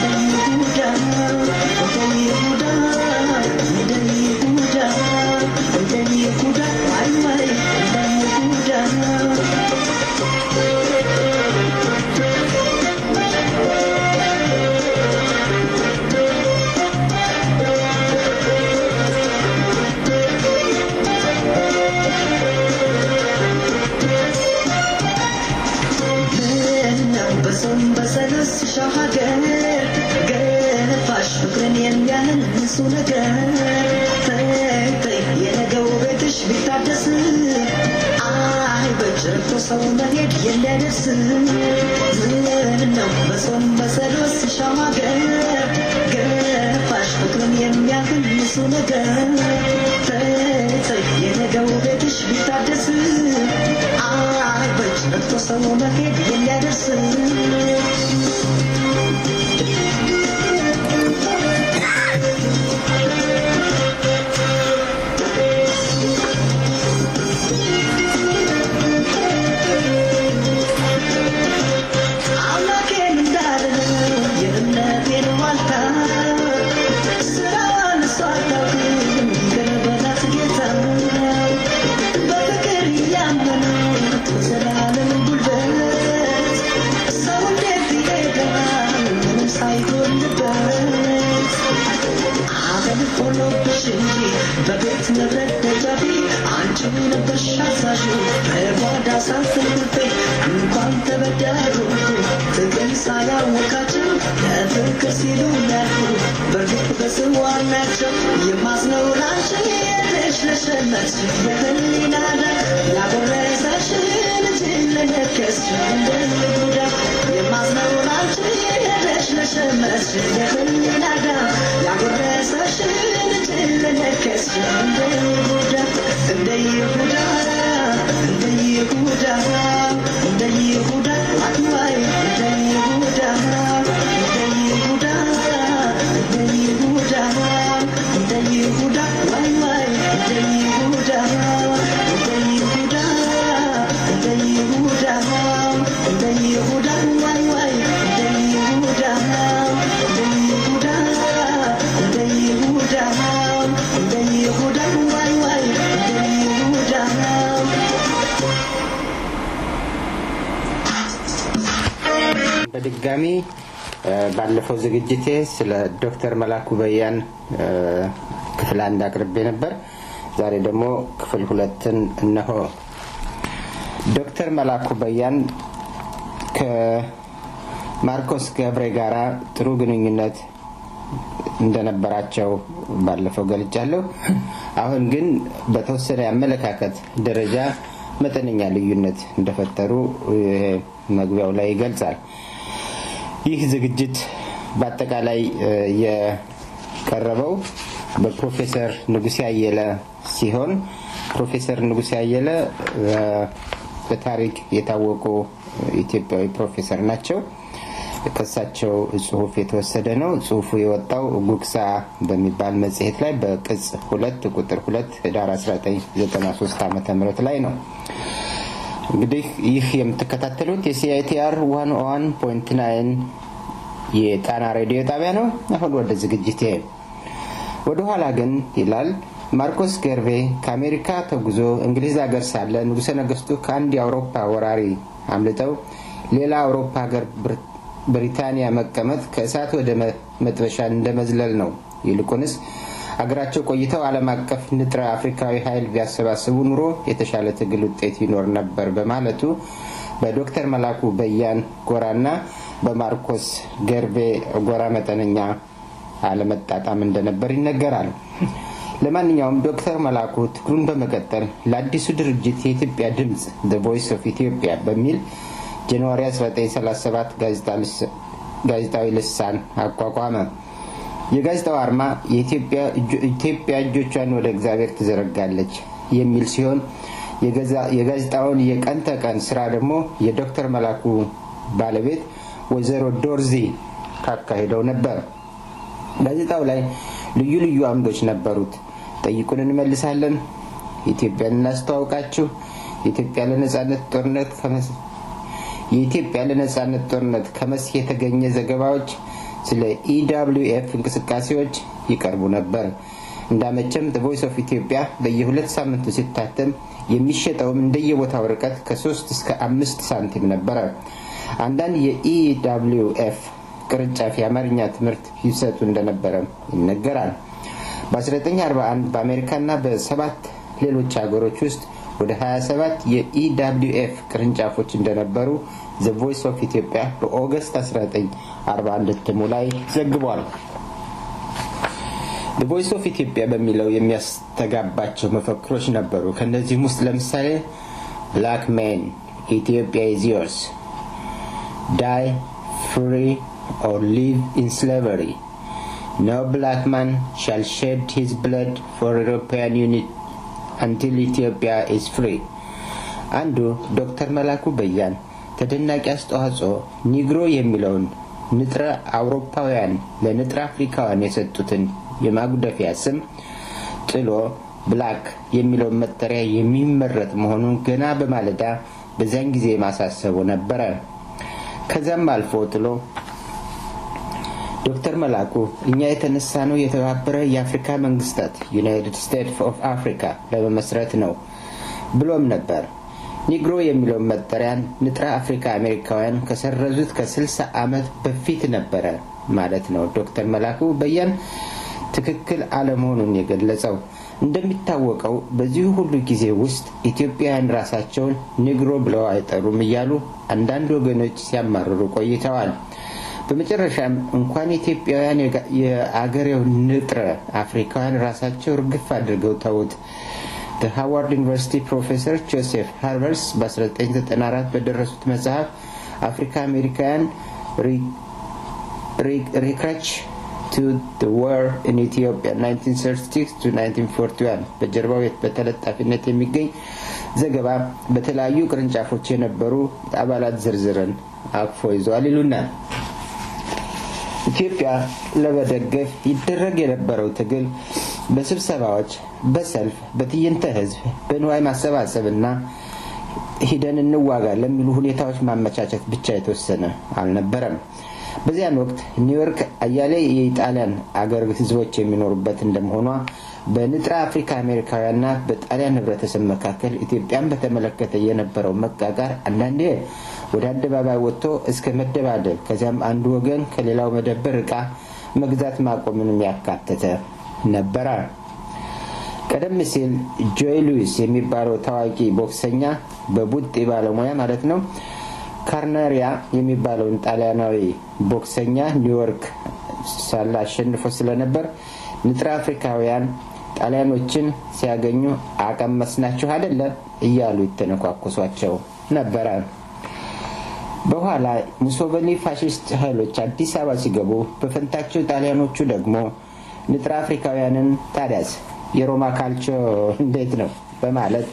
በሰለስ ሻገር ገፋሽ ፍቅርን የሚያህል ንጹህ ነገር ተይ የነገው ቤትሽ ቢታደስ አይ በጭርቶ ሰው መሄድ የሚያደርስ ነው በጾም በሰለስ ሻገር ገፋሽ ፍቅርን የሚያህል ንጹህ ነገር ተይ የነገው ቤትሽ ቢታደስ አይ በጭርቶ ሰው መሄድ የሚያደርስ በቤት ንብረት ደጃፊ አንቺ ነበርሽ አዛዡ በጓዳ ሳትንኩት እንኳን ተበዳሩ ፍቅር ሳያወቃቸው ለፍቅር ሲሉ ያልኩ በርግጥ በስዋር ናቸው የማዝነው ላንቺ የለሽ ለሸመች የህሊናዳ ያጎረሰሽ ልጅ ለነከስ እንደሚጎዳ የማዝነው ላንቺ የለሽ ለሸመች የህሊናዳ ያጎረሰሽ ልጅ ለነከስ እንደሚጎዳ እንደይሁዳ እንደይሁዳ እንደይሁዳ አትዋይ እንደይሁዳ እንደይሁዳ እንደይሁዳ እንደይሁዳ ዋይ ዋይ እንደይሁዳ እንደይሁዳ እንደይሁዳ እንደይሁዳ ዋይ ዋይ እንደይሁዳ እንደይሁዳ እንደይሁዳ እንደይሁዳ ዋይ ዋይ እንደይሁዳ በድጋሚ ባለፈው ዝግጅቴ ስለ ዶክተር መላኩ በያን ክፍል 1 አቅርቤ ነበር። ዛሬ ደግሞ ክፍል 2ን እነሆ። ዶክተር መላኩ በያን ከማርቆስ ገብሬ ጋራ ጥሩ ግንኙነት እንደነበራቸው ባለፈው ገልጫለሁ። አሁን ግን በተወሰነ አመለካከት ደረጃ መጠነኛ ልዩነት እንደፈጠሩ መግቢያው ላይ ይገልጻል። ይህ ዝግጅት በአጠቃላይ የቀረበው በፕሮፌሰር ንጉሴ አየለ ሲሆን ፕሮፌሰር ንጉሴ አየለ በታሪክ የታወቁ ኢትዮጵያዊ ፕሮፌሰር ናቸው። ከሳቸው ጽሁፍ የተወሰደ ነው። ጽሁፉ የወጣው ጉክሳ በሚባል መጽሔት ላይ በቅጽ 2 ቁጥር 2 ህዳር 1993 ዓ.ም ላይ ነው። እንግዲህ ይህ የምትከታተሉት የሲአይቲአር 101.9 የጣና ሬዲዮ ጣቢያ ነው። አሁን ወደ ዝግጅቴ ወደ ኋላ ግን ይላል ማርኮስ ገርቬ ከአሜሪካ ተጉዞ እንግሊዝ ሀገር ሳለ ንጉሠ ነገሥቱ ከአንድ የአውሮፓ ወራሪ አምልጠው ሌላ አውሮፓ ሀገር ብሪታንያ መቀመጥ ከእሳት ወደ መጥበሻ እንደመዝለል ነው። ይልቁንስ አገራቸው ቆይተው ዓለም አቀፍ ንጥረ አፍሪካዊ ኃይል ቢያሰባስቡ ኑሮ የተሻለ ትግል ውጤት ይኖር ነበር በማለቱ በዶክተር መላኩ በያን ጎራና በማርኮስ ገርቬ ጎራ መጠነኛ አለመጣጣም እንደነበር ይነገራል። ለማንኛውም ዶክተር መላኩ ትግሉን በመቀጠል ለአዲሱ ድርጅት የኢትዮጵያ ድምጽ The Voice of Ethiopia በሚል ጃንዋሪ 1937 ጋዜጣዊ ልሳን አቋቋመ። የጋዜጣው አርማ ኢትዮጵያ እጆቿን ወደ እግዚአብሔር ትዘረጋለች የሚል ሲሆን የጋዜጣውን የቀን ተቀን ስራ ደግሞ የዶክተር መላኩ ባለቤት ወይዘሮ ዶርዚ ካካሄደው ነበር። ጋዜጣው ላይ ልዩ ልዩ አምዶች ነበሩት። ጠይቁን እንመልሳለን፣ ኢትዮጵያን እናስተዋውቃችሁ፣ የኢትዮጵያ ለነጻነት ጦርነት ከመስህ የተገኘ ዘገባዎች፣ ስለ EWF እንቅስቃሴዎች ይቀርቡ ነበር። እንዳመቸም The Voice of Ethiopia በየ2 ሳምንቱ ሲታተም የሚሸጠውም እንደየቦታው ርቀት ከ3 እስከ 5 ሳንቲም ነበር። አንዳንድ የEWF ቅርንጫፍ የአማርኛ ትምህርት ይሰጡ እንደነበረ ይነገራል። በ1941 በአሜሪካና በ7 ሌሎች ሀገሮች ውስጥ ወደ 27 የEWF ቅርንጫፎች እንደነበሩ The Voice of Ethiopia በኦገስት 1941 እትሙ ላይ ዘግቧል። The Voice of Ethiopia በሚለው የሚያስተጋባቸው መፈክሮች ነበሩ። ከነዚህም ውስጥ ለምሳሌ Black Men, Ethiopia is yours, Die free or live in slavery, no black man shall shed his blood for European unity until Ethiopia is free. አንዱ ዶክተር መላኩ በያን ተደናቂ አስተዋጽኦ ኒግሮ የሚለውን ንጥረ አውሮፓውያን ለንጥረ አፍሪካውያን የሰጡትን የማጉደፊያ ስም ጥሎ ብላክ የሚለውን መጠሪያ የሚመረጥ መሆኑን ገና በማለዳ በዚያን ጊዜ ማሳሰቡ ነበረ። ከዛም አልፎ ጥሎ ዶክተር መላኩ እኛ የተነሳነው የተባበረ የአፍሪካ መንግስታት ዩናይትድ ስቴትስ ኦፍ አፍሪካ ለመመስረት ነው ብሎም ነበር። ኒግሮ የሚለው መጠሪያን ንጥረ አፍሪካ አሜሪካውያን ከሰረዙት ከ60 ዓመት በፊት ነበረ ማለት ነው። ዶክተር መላኩ በያን ትክክል አለመሆኑን የገለጸው እንደሚታወቀው በዚህ ሁሉ ጊዜ ውስጥ ኢትዮጵያውያን ራሳቸውን ኒግሮ ብለው አይጠሩም እያሉ አንዳንድ ወገኖች ሲያማርሩ ቆይተዋል። በመጨረሻም እንኳን ኢትዮጵያውያን የአገሬው ንጥረ አፍሪካውያን ራሳቸው ርግፍ አድርገው ተውት። ሃዋርድ ዩኒቨርሲቲ ፕሮፌሰር ጆሴፍ ሃርቨርስ በ1994 በደረሱት መጽሐፍ አፍሪካ አሜሪካውያን ሪክራች to the war in Ethiopia 1936 to 1941 በጀርባው በተለጣፊነት የሚገኝ ዘገባ በተለያዩ ቅርንጫፎች የነበሩ አባላት ዝርዝርን አቅፎ ይዟል ይሉናል። ኢትዮጵያ ለመደገፍ ይደረግ የነበረው ትግል በስብሰባዎች፣ በሰልፍ፣ በትዕይንተ ህዝብ፣ በንዋይ ማሰባሰብና ሂደን እንዋጋ ለሚሉ ሁኔታዎች ማመቻቸት ብቻ የተወሰነ አልነበረም። በዚያን ወቅት ኒውዮርክ አያሌ የጣሊያን አገር ህዝቦች የሚኖሩበት እንደመሆኗ በንጥረ አፍሪካ አሜሪካውያንና በጣሊያን ህብረተሰብ መካከል ኢትዮጵያን በተመለከተ የነበረው መቃቃር አንዳንዴ ወደ አደባባይ ወጥቶ እስከ መደባደብ ከዚያም አንዱ ወገን ከሌላው መደበር ዕቃ መግዛት ማቆምንም ያካተተ ነበር። ቀደም ሲል ጆይ ሉዊስ የሚባለው ታዋቂ ቦክሰኛ በቡጢ ባለሙያ ማለት ነው ካርነሪያ የሚባለውን ጣሊያናዊ ቦክሰኛ ኒውዮርክ ሳላ አሸንፎ ስለነበር ንጥረ አፍሪካውያን ጣሊያኖችን ሲያገኙ አቀመስናችሁ አይደለ እያሉ ይተነኳኩሷቸው ነበር። በኋላ ሙሶቬኒ ፋሺስት ኃይሎች አዲስ አበባ ሲገቡ በፈንታቸው ጣሊያኖቹ ደግሞ ንጥረ አፍሪካውያንን ታዲያስ የሮማ ካልቾ እንዴት ነው በማለት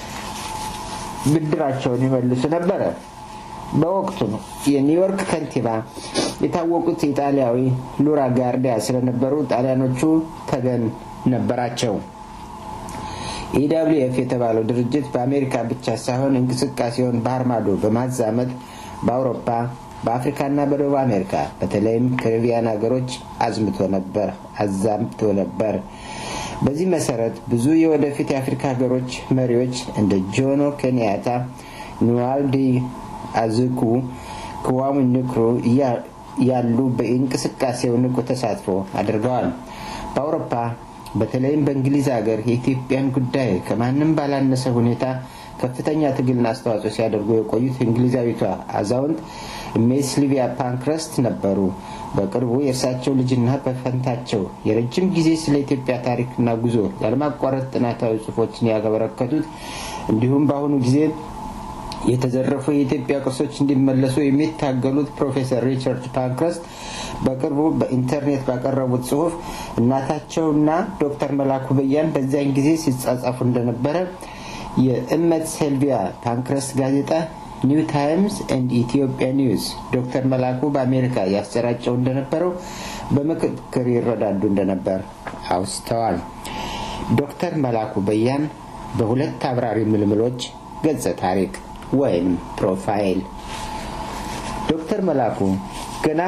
ብድራቸውን ይመልሱ ነበር። በወቅቱ የኒውዮርክ ከንቲባ የታወቁት ኢጣሊያዊ ሉራ ጋርዲያ ስለነበሩ ጣሊያኖቹ ተገን ነበራቸው። ኢደብሊውኤፍ የተባለው ድርጅት በአሜሪካ ብቻ ሳይሆን እንቅስቃሴውን ባህር ማዶ በማዛመት በአውሮፓ በአፍሪካና በደቡብ አሜሪካ በተለይም ካሪቢያን ሀገሮች አዛምቶ ነበር። በዚህ መሰረት ብዙ የወደፊት የአፍሪካ ሀገሮች መሪዎች እንደ ጆኖ ኬንያታ፣ ኑዋልዲ አዝኩ፣ ክዋሙ ንክሩ ያሉ በእንቅስቃሴው ንቁ ተሳትፎ አድርገዋል። በአውሮፓ በተለይም በእንግሊዝ ሀገር የኢትዮጵያን ጉዳይ ከማንም ባላነሰ ሁኔታ ከፍተኛ ትግልና አስተዋጽኦ ሲያደርጉ የቆዩት እንግሊዛዊቷ አዛውንት ሚስ ሊቪያ ፓንክረስት ነበሩ። በቅርቡ የእርሳቸው ልጅና በፈንታቸው የረጅም ጊዜ ስለ ኢትዮጵያ ታሪክና ጉዞ ያለማቋረጥ ጥናታዊ ጽሑፎችን ያበረከቱት እንዲሁም በአሁኑ ጊዜ የተዘረፉ የኢትዮጵያ ቅርሶች እንዲመለሱ የሚታገሉት ፕሮፌሰር ሪቻርድ ፓንክረስት በቅርቡ በኢንተርኔት ባቀረቡት ጽሑፍ እናታቸውና ዶክተር መላኩ በያን በዚያን ጊዜ ሲጻጻፉ እንደነበረ የእመት ሴልቪያ ፓንክረስት ጋዜጣ ኒው ታይምስ ኤንድ ኢትዮጵያ ኒውስ ዶክተር መላኩ በአሜሪካ ያሰራጨው እንደነበረው በምክክር ይረዳዱ እንደነበር አውስተዋል። ዶክተር መላኩ በያን በሁለት አብራሪ ምልምሎች ገጸ ታሪክ ወይም ፕሮፋይል። ዶክተር መላኩ ገና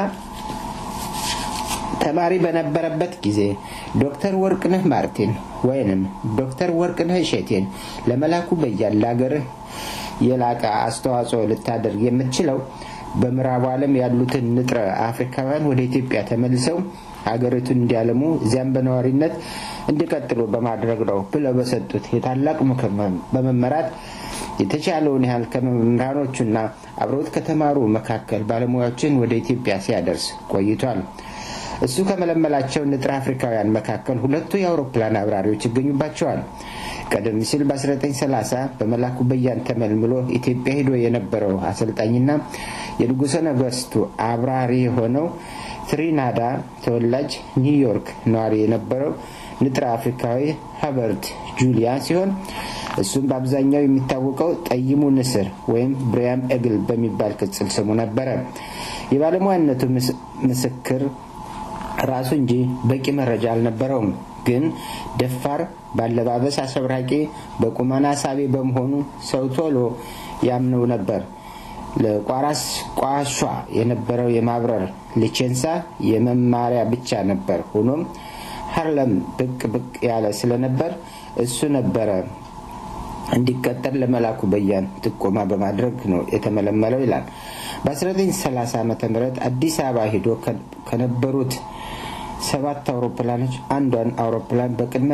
ተማሪ በነበረበት ጊዜ ዶክተር ወርቅነህ ማርቲን ወይንም ዶክተር ወርቅነህ እሸቴን ለመላኩ በያን ለሀገርህ የላቀ አስተዋጽኦ ልታደርግ የምትችለው በምዕራቡ ዓለም ያሉትን ንጥረ አፍሪካውያን ወደ ኢትዮጵያ ተመልሰው ሀገሪቱን እንዲያለሙ እዚያም በነዋሪነት እንዲቀጥሉ በማድረግ ነው ብለው በሰጡት የታላቅ ምክር በመመራት የተቻለውን ያህል ከመምህራኖቹና አብረውት ከተማሩ መካከል ባለሙያዎችን ወደ ኢትዮጵያ ሲያደርስ ቆይቷል። እሱ ከመለመላቸው ንጥረ አፍሪካውያን መካከል ሁለቱ የአውሮፕላን አብራሪዎች ይገኙባቸዋል። ቀደም ሲል በ1930 በመላኩ በያን ተመልምሎ ኢትዮጵያ ሄዶ የነበረው አሰልጣኝና የንጉሠ ነገሥቱ አብራሪ የሆነው ትሪናዳ ተወላጅ ኒውዮርክ ነዋሪ የነበረው ንጥረ አፍሪካዊ ሀበርት ጁሊያ ሲሆን እሱም በአብዛኛው የሚታወቀው ጠይሙ ንስር ወይም ብሪያም ኤግል በሚባል ቅጽል ስሙ ነበረ። የባለሙያነቱ ምስክር ራሱ እንጂ በቂ መረጃ አልነበረውም። ግን ደፋር፣ ባለባበስ አሰብራቂ፣ በቁመና ሳቢ በመሆኑ ሰው ቶሎ ያምነው ነበር። ለቋራስ ቋሿ የነበረው የማብረር ሊቼንሳ የመማሪያ ብቻ ነበር። ሆኖም ሃርለም ብቅ ያለ ስለነበር እሱ ነበረ እንዲቀጠር ለመላኩ በያን ጥቆማ በማድረግ ነው የተመለመለው ይላል። በ1930 ዓ.ም አዲስ አበባ ሄዶ ከነበሩት 7 አውሮፕላኖች አንዷን አውሮፕላን በቅድመ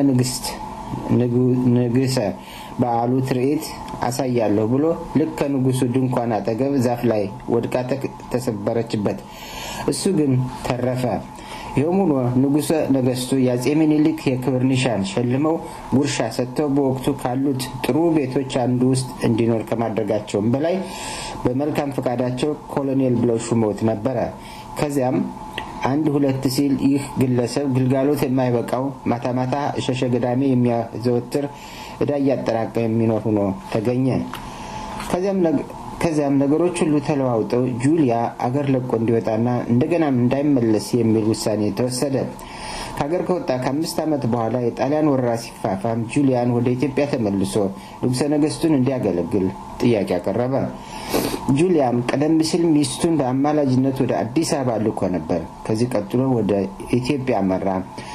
ንግሥ በዓሉ ትርኢት አሳያለሁ ብሎ ልክ ከንጉሱ ድንኳን አጠገብ ዛፍ ላይ ወድቃ ተሰበረችበት። እሱ ግን ተረፈ። ይህም ሆኖ ንጉሠ ነገሥቱ የአጼ ምኒልክ የክብር ኒሻን ሸልመው ጉርሻ ሰጥተው በወቅቱ ካሉት ጥሩ ቤቶች አንዱ ውስጥ እንዲኖር ከማድረጋቸውም በላይ በመልካም ፈቃዳቸው ኮሎኔል ብለው ሹመውት ነበረ። ከዚያም አንድ ሁለት ሲል ይህ ግለሰብ ግልጋሎት የማይበቃው ማታ ማታ ሸሸ ገዳሜ የሚያዘወትር ዕዳ እያጠራቀ የሚኖር ሆኖ ተገኘ። ከዚያም ነገሮች ሁሉ ተለዋውጠው ጁሊያ አገር ለቆ እንዲወጣና እንደገናም እንዳይመለስ የሚል ውሳኔ ተወሰደ። ከሀገር ከወጣ ከ5 ዓመት በኋላ የጣሊያን ወረራ ሲፋፋም ጁሊያን ወደ ኢትዮጵያ ተመልሶ ንጉሠ ነገሥቱን እንዲያገለግል ጥያቄ አቀረበ። ጁሊያም ቀደም ሲል ሚስቱን በአማላጅነት ወደ አዲስ አበባ ልኮ ነበር። ከዚህ ቀጥሎ ወደ ኢትዮጵያ አመራ።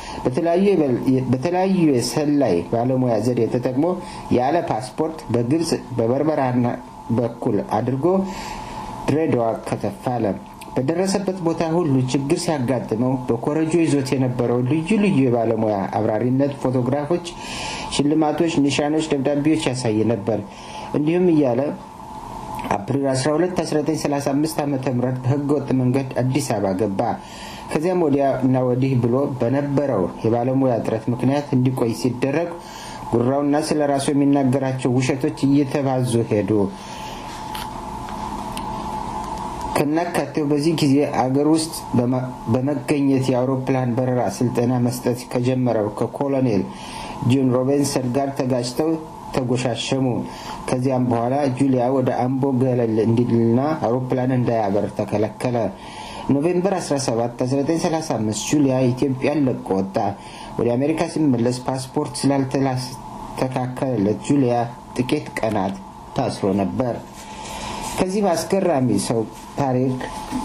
በተለያዩ የሰላይ ባለሙያ ዘዴ ተጠቅሞ ያለ ፓስፖርት በግብጽ በበርበራና በኩል አድርጎ ድሬዳዋ ከተፋለ። በደረሰበት ቦታ ሁሉ ችግር ሲያጋጥመው በኮረጆ ይዞት የነበረው ልዩ የባለሙያ አብራሪነት ፎቶግራፎች፣ ሽልማቶች፣ ኒሻኖች፣ ደብዳቤዎች ያሳይ ነበር። እንዲሁም እያለ አፕሪል 12 1935 ዓ.ም በህገወጥ መንገድ አዲስ አበባ ገባ። ከዚያም ወዲያ እና ወዲህ ብሎ በነበረው የባለሙያ እጥረት ምክንያት እንዲቆይ ሲደረግ ጉራውና ስለራሱ የሚናገራቸው ውሸቶች እየተባዙ ሄዱ። ከናካቴው በዚህ ጊዜ አገር ውስጥ በመገኘት የአውሮፕላን በረራ ስልጠና መስጠት ከጀመረው ከኮሎኔል ጆን ሮቢንሰን ጋር ተጋጭተው ተጎሻሸሙ። ከዚያም በኋላ ጁሊያ ወደ አምቦ ገለል እንዲልና አውሮፕላን እንዳያበር ተከለከለ። ኖቬምበር 17 1935 ጁሊያ ኢትዮጵያን ለቆ ወጣ። ወደ አሜሪካ ሲመለስ ፓስፖርት ስላልተስተካከለለት ጁሊያ ጥቂት ቀናት ታስሮ ነበር። ከዚህ በአስገራሚ ሰው ታሪክ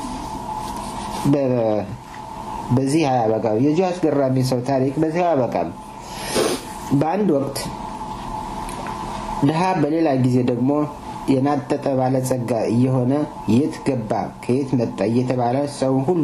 በዚህ አያበቃም። የዚህ አስገራሚ ሰው ታሪክ በዚህ አያበቃም። በአንድ ወቅት ድሃ፣ በሌላ ጊዜ ደግሞ የናጠጠ ባለጸጋ እየሆነ የት ገባ ከየት መጣ እየተባለ ሰው ሁሉ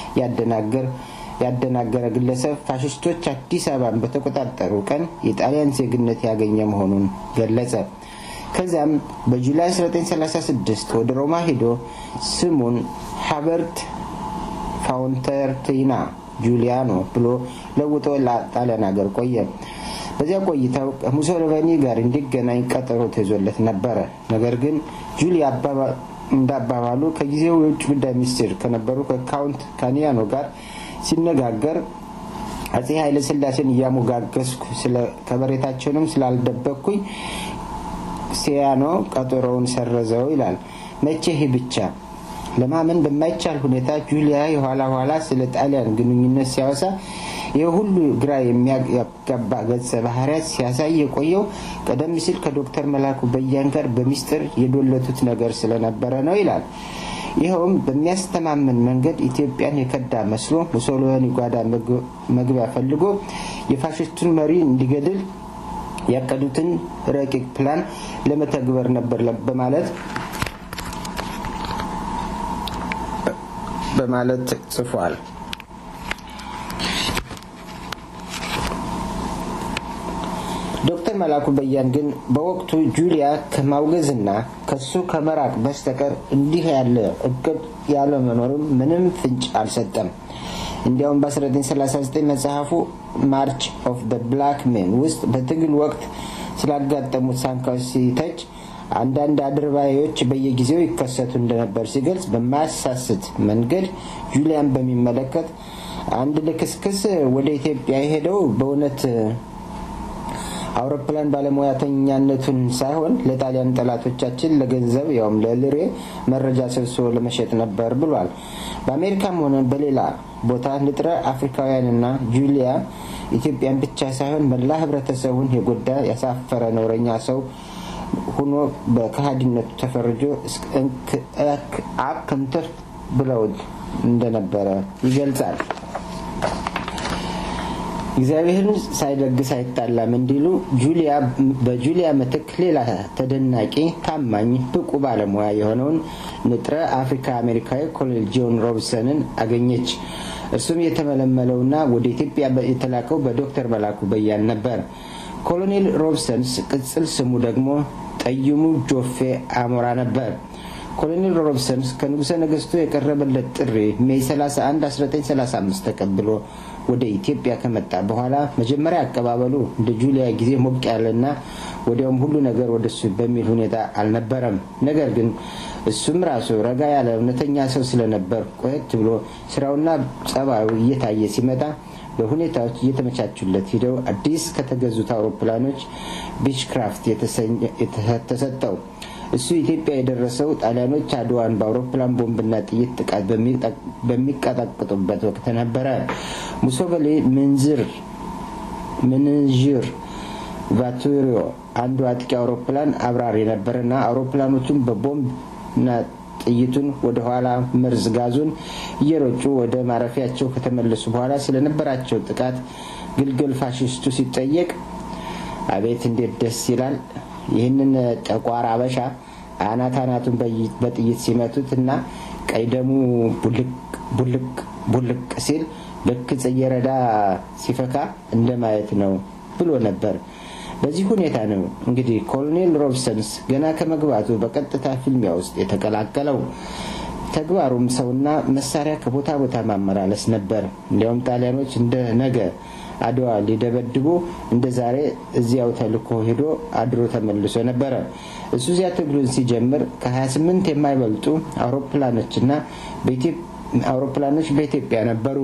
ያደናገረ ግለሰብ ፋሽስቶች አዲስ አበባን በተቆጣጠሩ ቀን የጣሊያን ዜግነት ያገኘ መሆኑን ገለጸ። ከዛም በጁላይ 1936 ወደ ሮማ ሄዶ ስሙን ሀበርት ፋውንተርቲና ጁሊያኖ ብሎ ለውጦ ለጣሊያን ሀገር ቆየ። በዚያ ቆይታው ከሙሶሊኒ ጋር እንዲገናኝ ቀጠሮ ተይዞለት ነበር። ነገር ግን ጁሊያ እንዳባባሉ ከጊዜው የውጭ ጉዳይ ሚኒስትር ከነበሩ ከካውንት ካኒያኖ ጋር ሲነጋገር አፄ ኃይለ ሥላሴን እያሞጋገስኩ ከበሬታቸውንም ስላልደበቅኩኝ ሲያኖ ቀጠሮውን ሰረዘው ይላል። መቼ ይህ ብቻ ለማመን በማይቻል ሁኔታ ጁሊያ የኋላ ስለ ጣሊያን ግንኙነት ሲያወሳ የሁሉ ግራ የሚያጋባ ገጸ ባህሪያት ሲያሳይ የቆየው ቀደም ሲል ከዶክተር መላኩ በያን ጋር በሚስጥር የዶለቱት ነገር ስለነበረ ነው ይላል። ይኸውም በሚያስተማምን መንገድ ኢትዮጵያን የከዳ መስሎ ሙሶሊኒ ጓዳ መግቢያ ፈልጎ የፋሽስቱን መሪ እንዲገድል ያቀዱትን ረቂቅ ፕላን ለመተግበር ነበር በማለት ጽፏል። ዶክተር መላኩ በያን ግን በወቅቱ ጁሊያ ከማውገዝና ከሱ ከመራቅ በስተቀር እንዲህ ያለ እቅድ ያለ መኖርም ምንም ፍንጭ አልሰጠም። እንዲያውም በ1939 መጽሐፉ ማርች ኦፍ ዘ ብላክ ሜን ውስጥ በትግል ወቅት ስላጋጠሙት ሳንካዎች ሲተች አንዳንድ አድርባዮች በየጊዜው ይከሰቱ እንደነበር ሲገልጽ በማያሳስት መንገድ ጁሊያን በሚመለከት አንድ ልክስክስ ወደ ኢትዮጵያ የሄደው በእውነት አውሮፕላን ባለሙያተኛነቱን ሳይሆን ለጣሊያን ጠላቶቻችን ለገንዘብ ያውም ለልሬ መረጃ ሰብስቦ ለመሸጥ ነበር ብሏል። በአሜሪካም ሆነ በሌላ ቦታ ንጥረ አፍሪካውያንና ጁሊያ ኢትዮጵያን ብቻ ሳይሆን መላ ህብረተሰቡን የጎዳ ያሳፈረ ነውረኛ ሰው ሆኖ በከሃዲነቱ ተፈርጆ አክንተር ብለው እንደነበረ ይገልጻል። እግዚአብሔርን ሳይደግስ አይጣላም እንዲሉ በጁሊያ ምትክ ሌላ ተደናቂ ታማኝ ብቁ ባለሙያ የሆነውን ንጥረ አፍሪካ አሜሪካዊ ኮሎኔል ጆን ሮቢንሰንን አገኘች። እርሱም የተመለመለውና ወደ ኢትዮጵያ የተላከው በዶክተር መላኩ በያን ነበር። ኮሎኔል ሮቢንሰን ቅጽል ስሙ ደግሞ ጠይሙ ጆፌ አሞራ ነበር። ኮሎኔል ሮቢንሰን ከንጉሠ ነገሥቱ የቀረበለት ጥሪ ሜይ 31 1935 ተቀብሎ ወደ ኢትዮጵያ ከመጣ በኋላ መጀመሪያ አቀባበሉ እንደ ጁሊያ ጊዜ ሞቅ ያለና ወዲያውም ሁሉ ነገር ወደሱ በሚል ሁኔታ አልነበረም። ነገር ግን እሱም ራሱ ረጋ ያለ እውነተኛ ሰው ስለነበር ቆየት ብሎ ስራውና ጸባዩ እየታየ ሲመጣ በሁኔታዎች እየተመቻቹለት ሄደው አዲስ ከተገዙት አውሮፕላኖች ቢችክራፍት የተሰጠው እሱ ኢትዮጵያ የደረሰው ጣሊያኖች አድዋን በአውሮፕላን ቦምብና ጥይት ጥቃት በሚቀጣቀጡበት ወቅት ነበረ። ሙሶሊኒ ምንዥር ቫቱሪዮ አንዱ አጥቂ አውሮፕላን አብራሪ ነበርና አውሮፕላኖቹን በቦምብና ጥይቱን ወደ ኋላ መርዝ ጋዙን እየረጩ ወደ ማረፊያቸው ከተመለሱ በኋላ ስለነበራቸው ጥቃት ግልግል ፋሽስቱ ሲጠየቅ አቤት እንዴት ደስ ይላል! ይህንን ጠቋር አበሻ አናቱን በጥይት ሲመቱትና ቀይ ደሙ ቡልቅ ሲል ልክ ጽጌረዳ ሲፈካ እንደማየት ነው ብሎ ነበር። በዚህ ሁኔታ ነው እንግዲህ ኮሎኔል ሮቢንሰን ገና ከመግባቱ በቀጥታ ፊልሚያ ውስጥ የተቀላቀለው። ተግባሩም ሰውና መሳሪያ ከቦታ ቦታ ማመላለስ ነበር። እንዲያውም ጣሊያኖች እንደ ነገ አድዋ ሊደበድቡ እንደዛሬ እዚያው ተልኮ ሄዶ አድሮ ተመልሶ ነበር። እሱ እዚያ ትግሉን ሲጀምር ከ28 የማይበልጡ አውሮፕላኖች በኢትዮጵያ ነበሩ።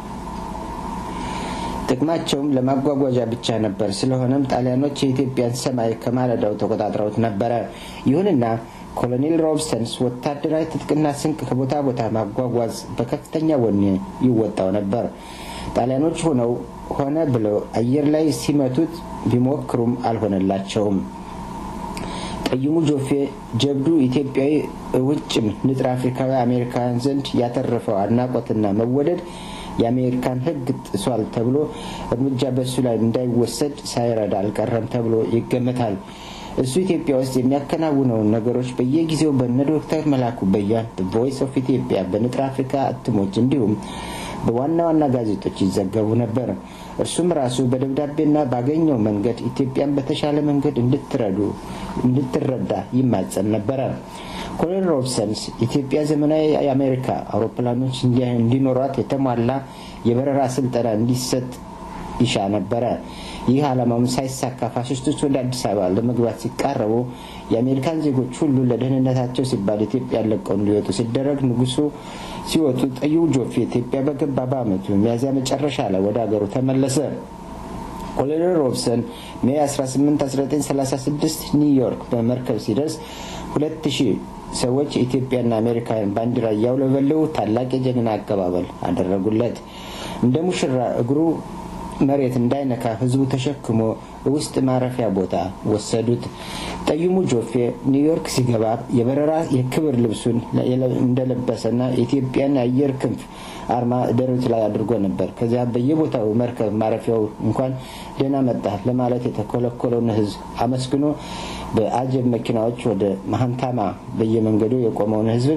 ጥቅማቸውም ለማጓጓዣ ብቻ ነበር። ስለሆነም ጣሊያኖች የኢትዮጵያን ሰማይ ከማለዳው ተቆጣጥረውት ነበር። ይሁንና ኮሎኔል ሮብስተንስ ወታደራዊ ትጥቅና ስንቅ ከቦታ ቦታ ማጓጓዝ በከፍተኛ ወኔ ይወጣው ነበር። ጣሊያኖች ሆነ ብለው አየር ላይ ሲመቱት ቢሞክሩም አልሆነላቸውም። ጠይሙ ጆፌ ጀብዱ ኢትዮጵያዊ ውጭም ንጥረ አፍሪካዊ አሜሪካን ዘንድ ያተረፈው አድናቆትና መወደድ የአሜሪካን ሕግ ጥሷል ተብሎ እርምጃ በሱ ላይ እንዳይወሰድ ሳይረዳ አልቀረም ተብሎ ይገመታል። እሱ ኢትዮጵያ ውስጥ የሚያከናውነው ነገሮች በየጊዜው በነ ዶክተር መላኩ በያን በቮይስ ኦፍ ኢትዮጵያ በንጥረ አፍሪካ እትሞች እንዲሁም በዋና ዋና ጋዜጦች ይዘገቡ ነበር። እርሱም ራሱ በደብዳቤና ባገኘው መንገድ ኢትዮጵያን በተሻለ መንገድ እንድትረዳ ይማጸን ነበር። ኮሎኔል ሮብሰንስ ኢትዮጵያ ዘመናዊ የአሜሪካ አውሮፕላኖች እንዲኖሯት የተሟላ የበረራ ስልጠና እንዲሰጥ ይሻ ነበር። ይህ ዓላማውም ሳይሳካ ፋሽስቶች ወደ አዲስ አበባ ለመግባት ሲቃረቡ የአሜሪካን ዜጎች ሁሉ ለደህንነታቸው ሲባል ኢትዮጵያ ለቀው እንዲወጡ ሲደረግ ንጉሱ ሲወጡ ጠይሙ ጆፌ ኢትዮጵያ በገባ በዓመቱ ሚያዝያ መጨረሻ ላይ ወደ አገሩ ተመለሰ። ኮሎኔል ሮብሰን ሜይ 18 1936 ኒውዮርክ በመርከብ ሲደርስ 2000 ሰዎች የኢትዮጵያና አሜሪካን ባንዲራ ያውለበለቡ ታላቅ የጀግና አቀባበል አደረጉለት። እንደ ሙሽራ እግሩ መሬት እንዳይነካ ህዝቡ ተሸክሞ ውስጥ ማረፊያ ቦታ ወሰዱት። ጠይሙ ጆፌ ኒውዮርክ ሲገባ የበረራ የክብር ልብሱን እንደለበሰና የኢትዮጵያን አየር ክንፍ አርማ ደረቱ ላይ አድርጎ ነበር። ከዚያ በየቦታው መርከብ ማረፊያው እንኳን ደህና መጣ ለማለት የተኮለኮለውን ህዝብ አመስግኖ በአጀብ መኪናዎች ወደ ማንታማ በየመንገዱ የቆመውን ህዝብ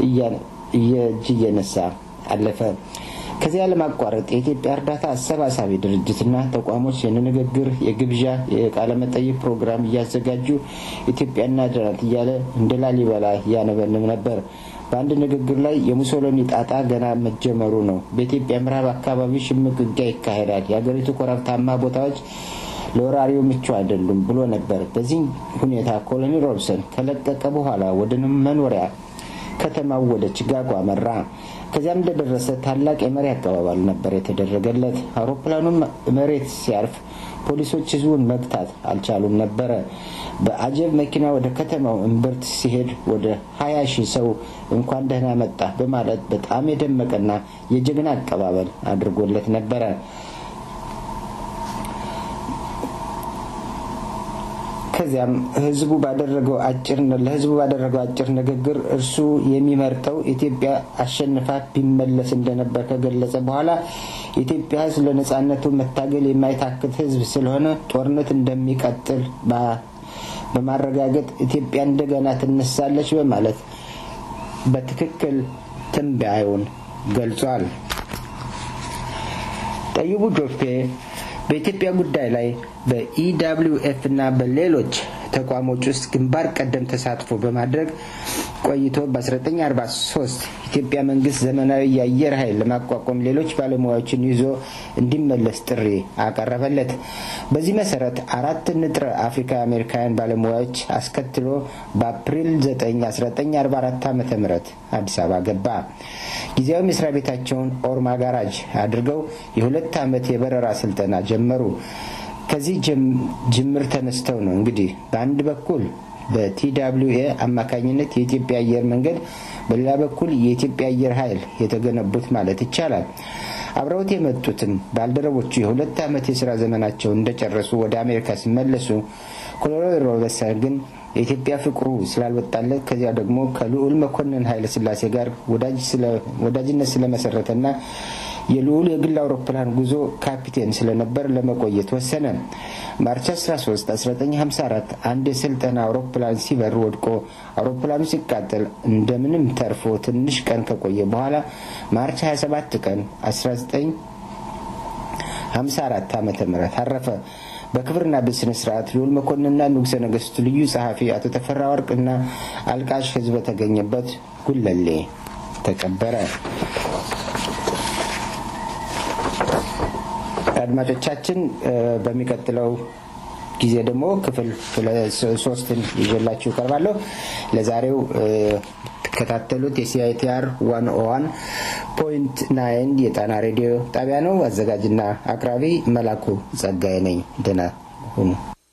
እየነሳ አለፈ። ከዚያ ለማቋረጥ የኢትዮጵያ እርዳታ አሰባሳቢ ድርጅትና ተቋሞች የንግግር፣ የግብዣ፣ የቃለ መጠይቅ ፕሮግራም እያዘጋጁ ኢትዮጵያና ድራት እያለ እንደ ላሊበላ ያነበንም ነበር። በአንድ ንግግር ላይ የሙሶሎኒ ጣጣ ገና መጀመሩ ነው፣ በኢትዮጵያ ምዕራብ አካባቢ ሽምቅ ውጊያ ይካሄዳል፣ የሀገሪቱ ኮረብታማ ቦታዎች ለወራሪው ምቹ አይደሉም ብሎ ነበር። በዚህ ሁኔታ ኮሎኔል ሮብሰን ከለቀቀ በኋላ ወደ መኖሪያ ከተማው ወደ ቺካጎ አመራ። ከዚያም እንደደረሰ ታላቅ የመሪ አቀባበል ነበር የተደረገለት። አውሮፕላኑም መሬት ሲያርፍ ፖሊሶች ህዝቡን መግታት አልቻሉም ነበር። በአጀብ መኪና ወደ ከተማው እምብርት ሲሄድ ወደ 20,000 ሰው እንኳን ደህና መጣ በማለት በጣም የደመቀና የጀግና አቀባበል አድርጎለት ነበር። ከዚያም ለህዝቡ ባደረገው አጭር ንግግር እርሱ የሚመርጠው ኢትዮጵያ አሸንፋ ቢመለስ እንደነበር ከገለጸ በኋላ ኢትዮጵያ ህዝብ ለነጻነቱ መታገል የማይታክት ህዝብ ስለሆነ ጦርነት እንደሚቀጥል በማረጋገጥ ኢትዮጵያ እንደገና ትነሳለች በማለት በትክክል ትንበያውን ገልጿል። ጠይሙ ጆፌ በኢትዮጵያ ጉዳይ ላይ በኢደብሊውኤፍ እና በሌሎች ተቋሞች ውስጥ ግንባር ቀደም ተሳትፎ በማድረግ ቆይቶ በ1943 ኢትዮጵያ መንግስት ዘመናዊ የአየር ኃይል ለማቋቋም ሌሎች ባለሙያዎችን ይዞ እንዲመለስ ጥሪ አቀረበለት። በዚህ መሰረት 4 ንጥረ አፍሪካ አሜሪካውያን ባለሙያዎች አስከትሎ በአፕሪል 9 1944 ዓ.ም አዲስ አበባ ገባ። ጊዜያዊ መስሪያ ቤታቸውን ኦርማ ጋራጅ አድርገው የ2 ዓመት የበረራ ስልጠና ጀመሩ። ከዚህ ጅምር ተነስተው ነው እንግዲህ በአንድ በኩል በቲደብሊውኤ አማካኝነት የኢትዮጵያ አየር መንገድ በሌላ በኩል የኢትዮጵያ አየር ኃይል የተገነቡት ማለት ይቻላል። አብረውት የመጡትን ባልደረቦቹ የ2 ዓመት የሥራ ዘመናቸውን እንደጨረሱ ወደ አሜሪካ ሲመለሱ ኮሎኔል ሮብሰን ግን የኢትዮጵያ ፍቅሩ ስላልወጣለት ከዚያ ደግሞ ከልዑል መኮንን ኃይለ ሥላሴ ጋር ወዳጅነት ስለመሰረተና የልዑል የግል አውሮፕላን ጉዞ ካፒቴን ስለነበር ለመቆየት ወሰነ። ማርች 13 1954 አንድ የስልጠና አውሮፕላን ሲበር ወድቆ አውሮፕላኑ ሲቃጠል እንደምንም ተርፎ ትንሽ ቀን ከቆየ በኋላ ማርች 27 ቀን 1954 ዓ.ም አረፈ። በክብርና በስነ ስርዓት ልዑል መኮንንና ንጉሠ ነገሥቱ ልዩ ጸሐፊ አቶ ተፈራ ወርቅና አልቃሽ ህዝብ በተገኘበት ጉለሌ ተቀበረ። አድማጮቻችን በሚቀጥለው ጊዜ ደግሞ ክፍል 3ን ይዤላችሁ ቀርባለሁ። ለዛሬው ተከታተሉት። የሲአይቲአር 101.9 የጣና ሬዲዮ ጣቢያ ነው። አዘጋጅና አቅራቢ መላኩ ጸጋዬ ነኝ። ደህና ሁኑ።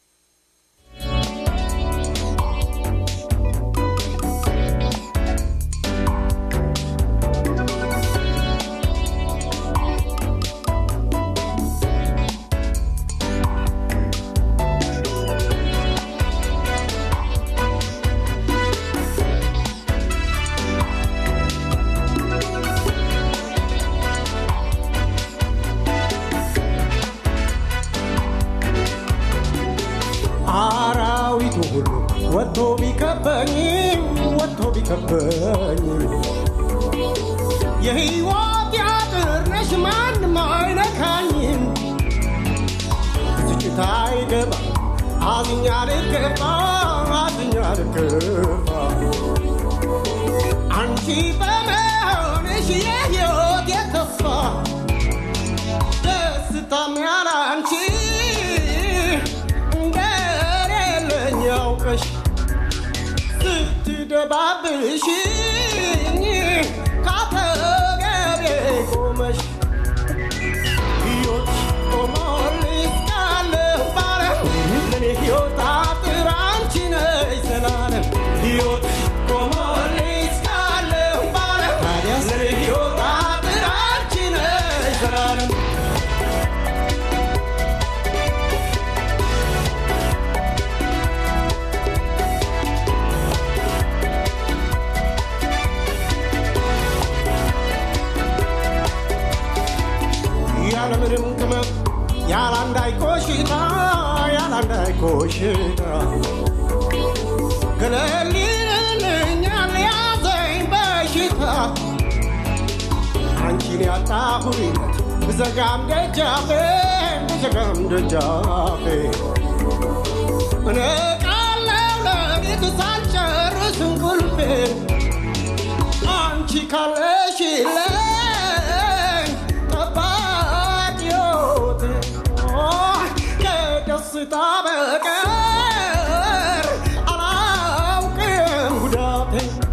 የህይወት ያጥርነሽ ማንም አይነካኝም ዝጭታ አይገባ አዝኛ ልከፋ አንቺ በመሆንሽ የህይወት የተስፋ ደስታም ያለ አንቺ እንደሌለኝ ያውቀሽ ስትደባብሽኝ ካጠገቤ ቆመሽ ሕይወት ቆሞልሽ ካለሁ ባለም ለኔ ሕይወት አጥር አንቺ ነሽ ዘላለም ሕይወት ቆሞልሽ ካለሁ ባለም ታዲያስ ለኔ ሕይወት አጥር አንቺ ነሽ ዘላለም ያለምንም ቅመም ያላንዳይ ኮሽታ ገለልልኛል ያዘኝ በሽታ አንቺን ያጣሁለት ብዘጋም ደጃፌ እነቃለሁ ለቤት ሳልጨርስ እንቅልፌን አንቺ ካለሽልኝ ደስታ በቀር አላውቅም ጉዳቴ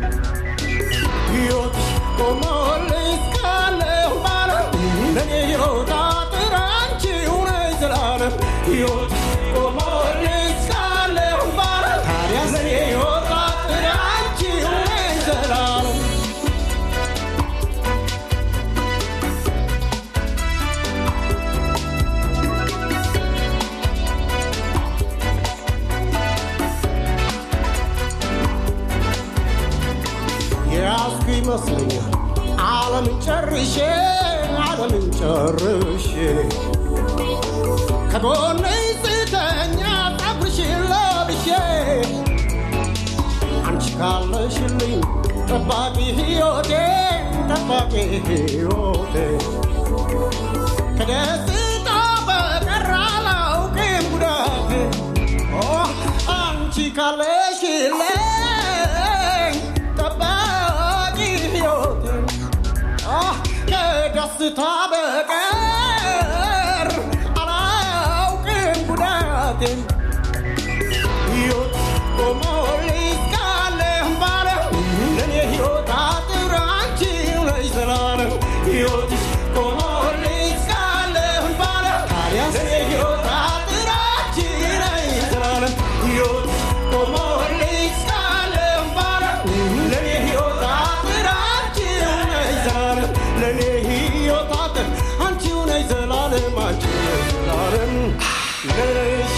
ሕይወት ቆሞልሽ ካለሁ ባለም ለኔ ሕይወት አጥር አንቺው ነሽ ዘላለም ሕይወት ቆሞልሽ ካለሁ ባለም ታዲያስ ለኔ ሕይወት አጥር አንቺው ነሽ ዘላለም ይመስለኛል ዓለምን ጨርሼ ከጎንሽ ስተኛ ጠብሽን ለብሼ አንቺ ካለሽልኝ ጠባቂ ሕይወቴ ከደስታ በቀር አላውቅም ጉዳቴ አንቺ ካለሽልኝ ከደስታ በቀር አላውቅም ጉዳቴን ሕይወት ቆሞልሽ ካለሁ ባለም ለኔ ሕይወት አጥር አንቺው ነሽ ዘላለም ሕይወት ቆሞልሽ ካለሁ ባለም ታዲያስ ለኔ ሕይወት አጥር አንቺ ነሽ ዘላለም ሕይወት ቆሞልሽ ካለሁ ባለም ለኔ ሕይወት አጥር አንቺው ነሽ ዘላለም ለኔ ሕይወት አጥር አንቺው ነሽ ዘላለም አንቺው ነሽ ዘላለም ነሽ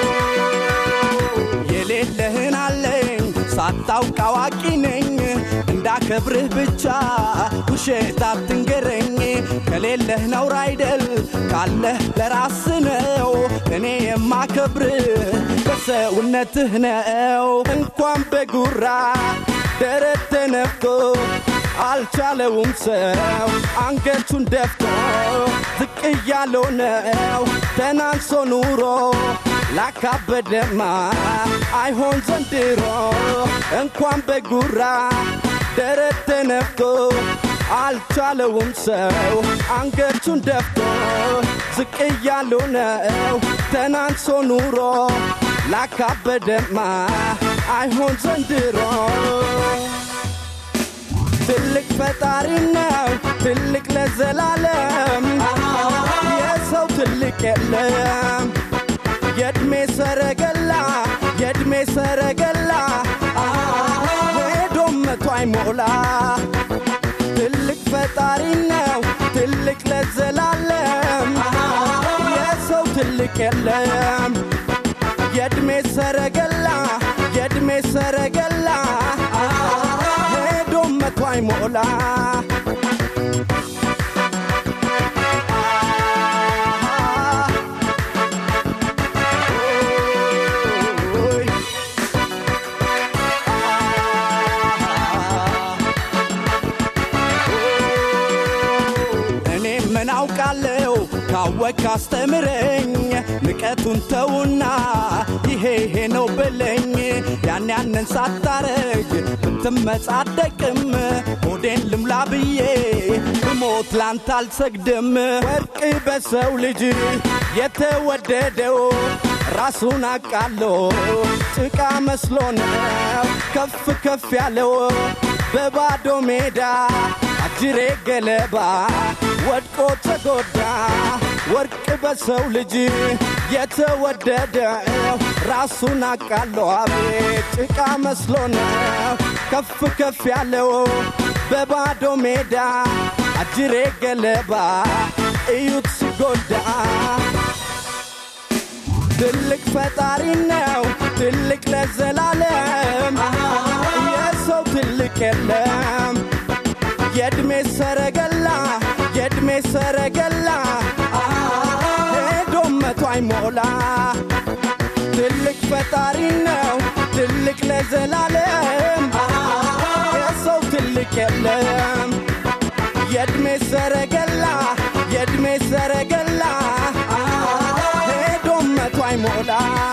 ሳታውቅ አዋቂ ነኝ ላከብርህ ብቻ ውሸት አትንገረኝ ከሌለህ ነው አይደል ካለህ ለራስ ነው እኔ የማከብርህ በሰውነትህ ነው እንኳን በጉራ ደረት ተነፍቶ አልቻለውም ሰው አንገቱን ደፍቶ ዝቅ እያለው ነው ተናንሶ ኑሮ ላካበደማ አይሆን ዘንድሮ እንኳን በጉራ ደረት ተነፍቶ አልቻለውም ሰው አንገቱን ደፍቶ ዝቅ እያለው ነው ተናንሶ ኑሮ ላካበደማ አይሆን ዘንድሮ ትልቅ ፈጣሪ ነው ትልቅ ለዘላለም የሰው ትልቅ የለም የእድሜ ሰረገላ ሄዶ መቶ አይሞላ ትልቅ ፈጣሪ ነው ትልቅ ለዘላለም የሰው ትልቅ የለም የእድሜ ሰረገላ ሄዶ መቶ አይሞላ አውቃለሁ ካወቅ አስተምረኝ ንቀቱን ተውና ይሄ ነው በለኝ ያንን ሳታረግ ብትመጻደቅም ሆዴን ልምላ ብዬ ብሞት ላንተ አልሰግድም ወርቅ በሰው ልጅ የተወደደው ራሱን አቃሎ ጭቃ መስሎ ነው ከፍ ያለው በባዶ ሜዳ አጅሬ ገለባ ወድቆ ተጎዳ ወርቅ በሰው ልጅ የተወደደው ራሱን አቃሎ አቤት ጭቃ መስሎ ነው ከፍ ያለው በባዶ ሜዳ አጅሬ ገለባ እዩት ሲጎዳ ትልቅ ፈጣሪ ነው ትልቅ ለዘላለም የሰው ትልቅ የለም የእድሜ ሰረገላ ሄዶ መቶ አይሞላ ትልቅ ፈጣሪ ነው ትልቅ ለዘላለም የሰው ትልቅ የለም የእድሜ ሰረገላ ሄዶ መቶ አይሞላ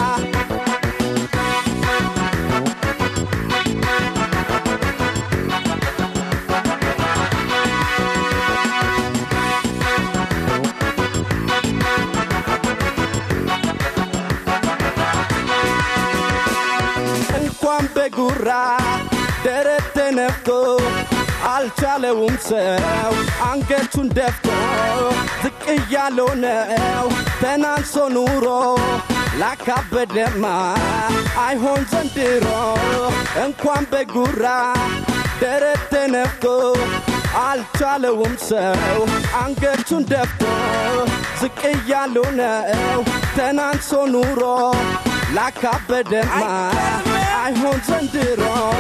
በጉራ ደረት ተነፍቶ አልቻለውም ሰው አንገቱን ደፍቶ ዝቅ እያለው ነው ተናንሶ ኑሮ ላካበደማ አይሆን ዘንድሮ እንኳን በጉራ ደረት ተነፍቶ አልቻለውም ሰው አንገቱን ደፍቶ ዝቅ እያለው ነው ተናንሶ ኑሮ ላካበደማ አይሆን ዘንድሮ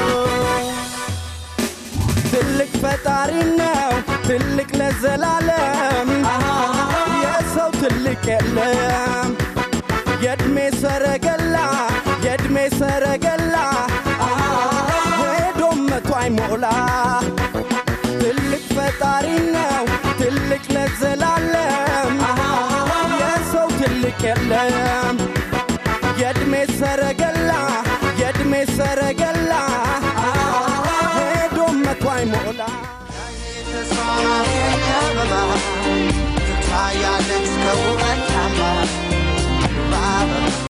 ትልቅ ፈጣሪ ነው ትልቅ ለዘላለም የሰው ትልቅ የለም የእድሜ ሰረገላ ሄዶ መቶ አይሞላ ትልቅ ፈጣሪ ነው ትልቅ ለዘላለም የሰው ትልቅ የለም የእድሜ ሰረገላ ሄዶ መቶ አይሞላ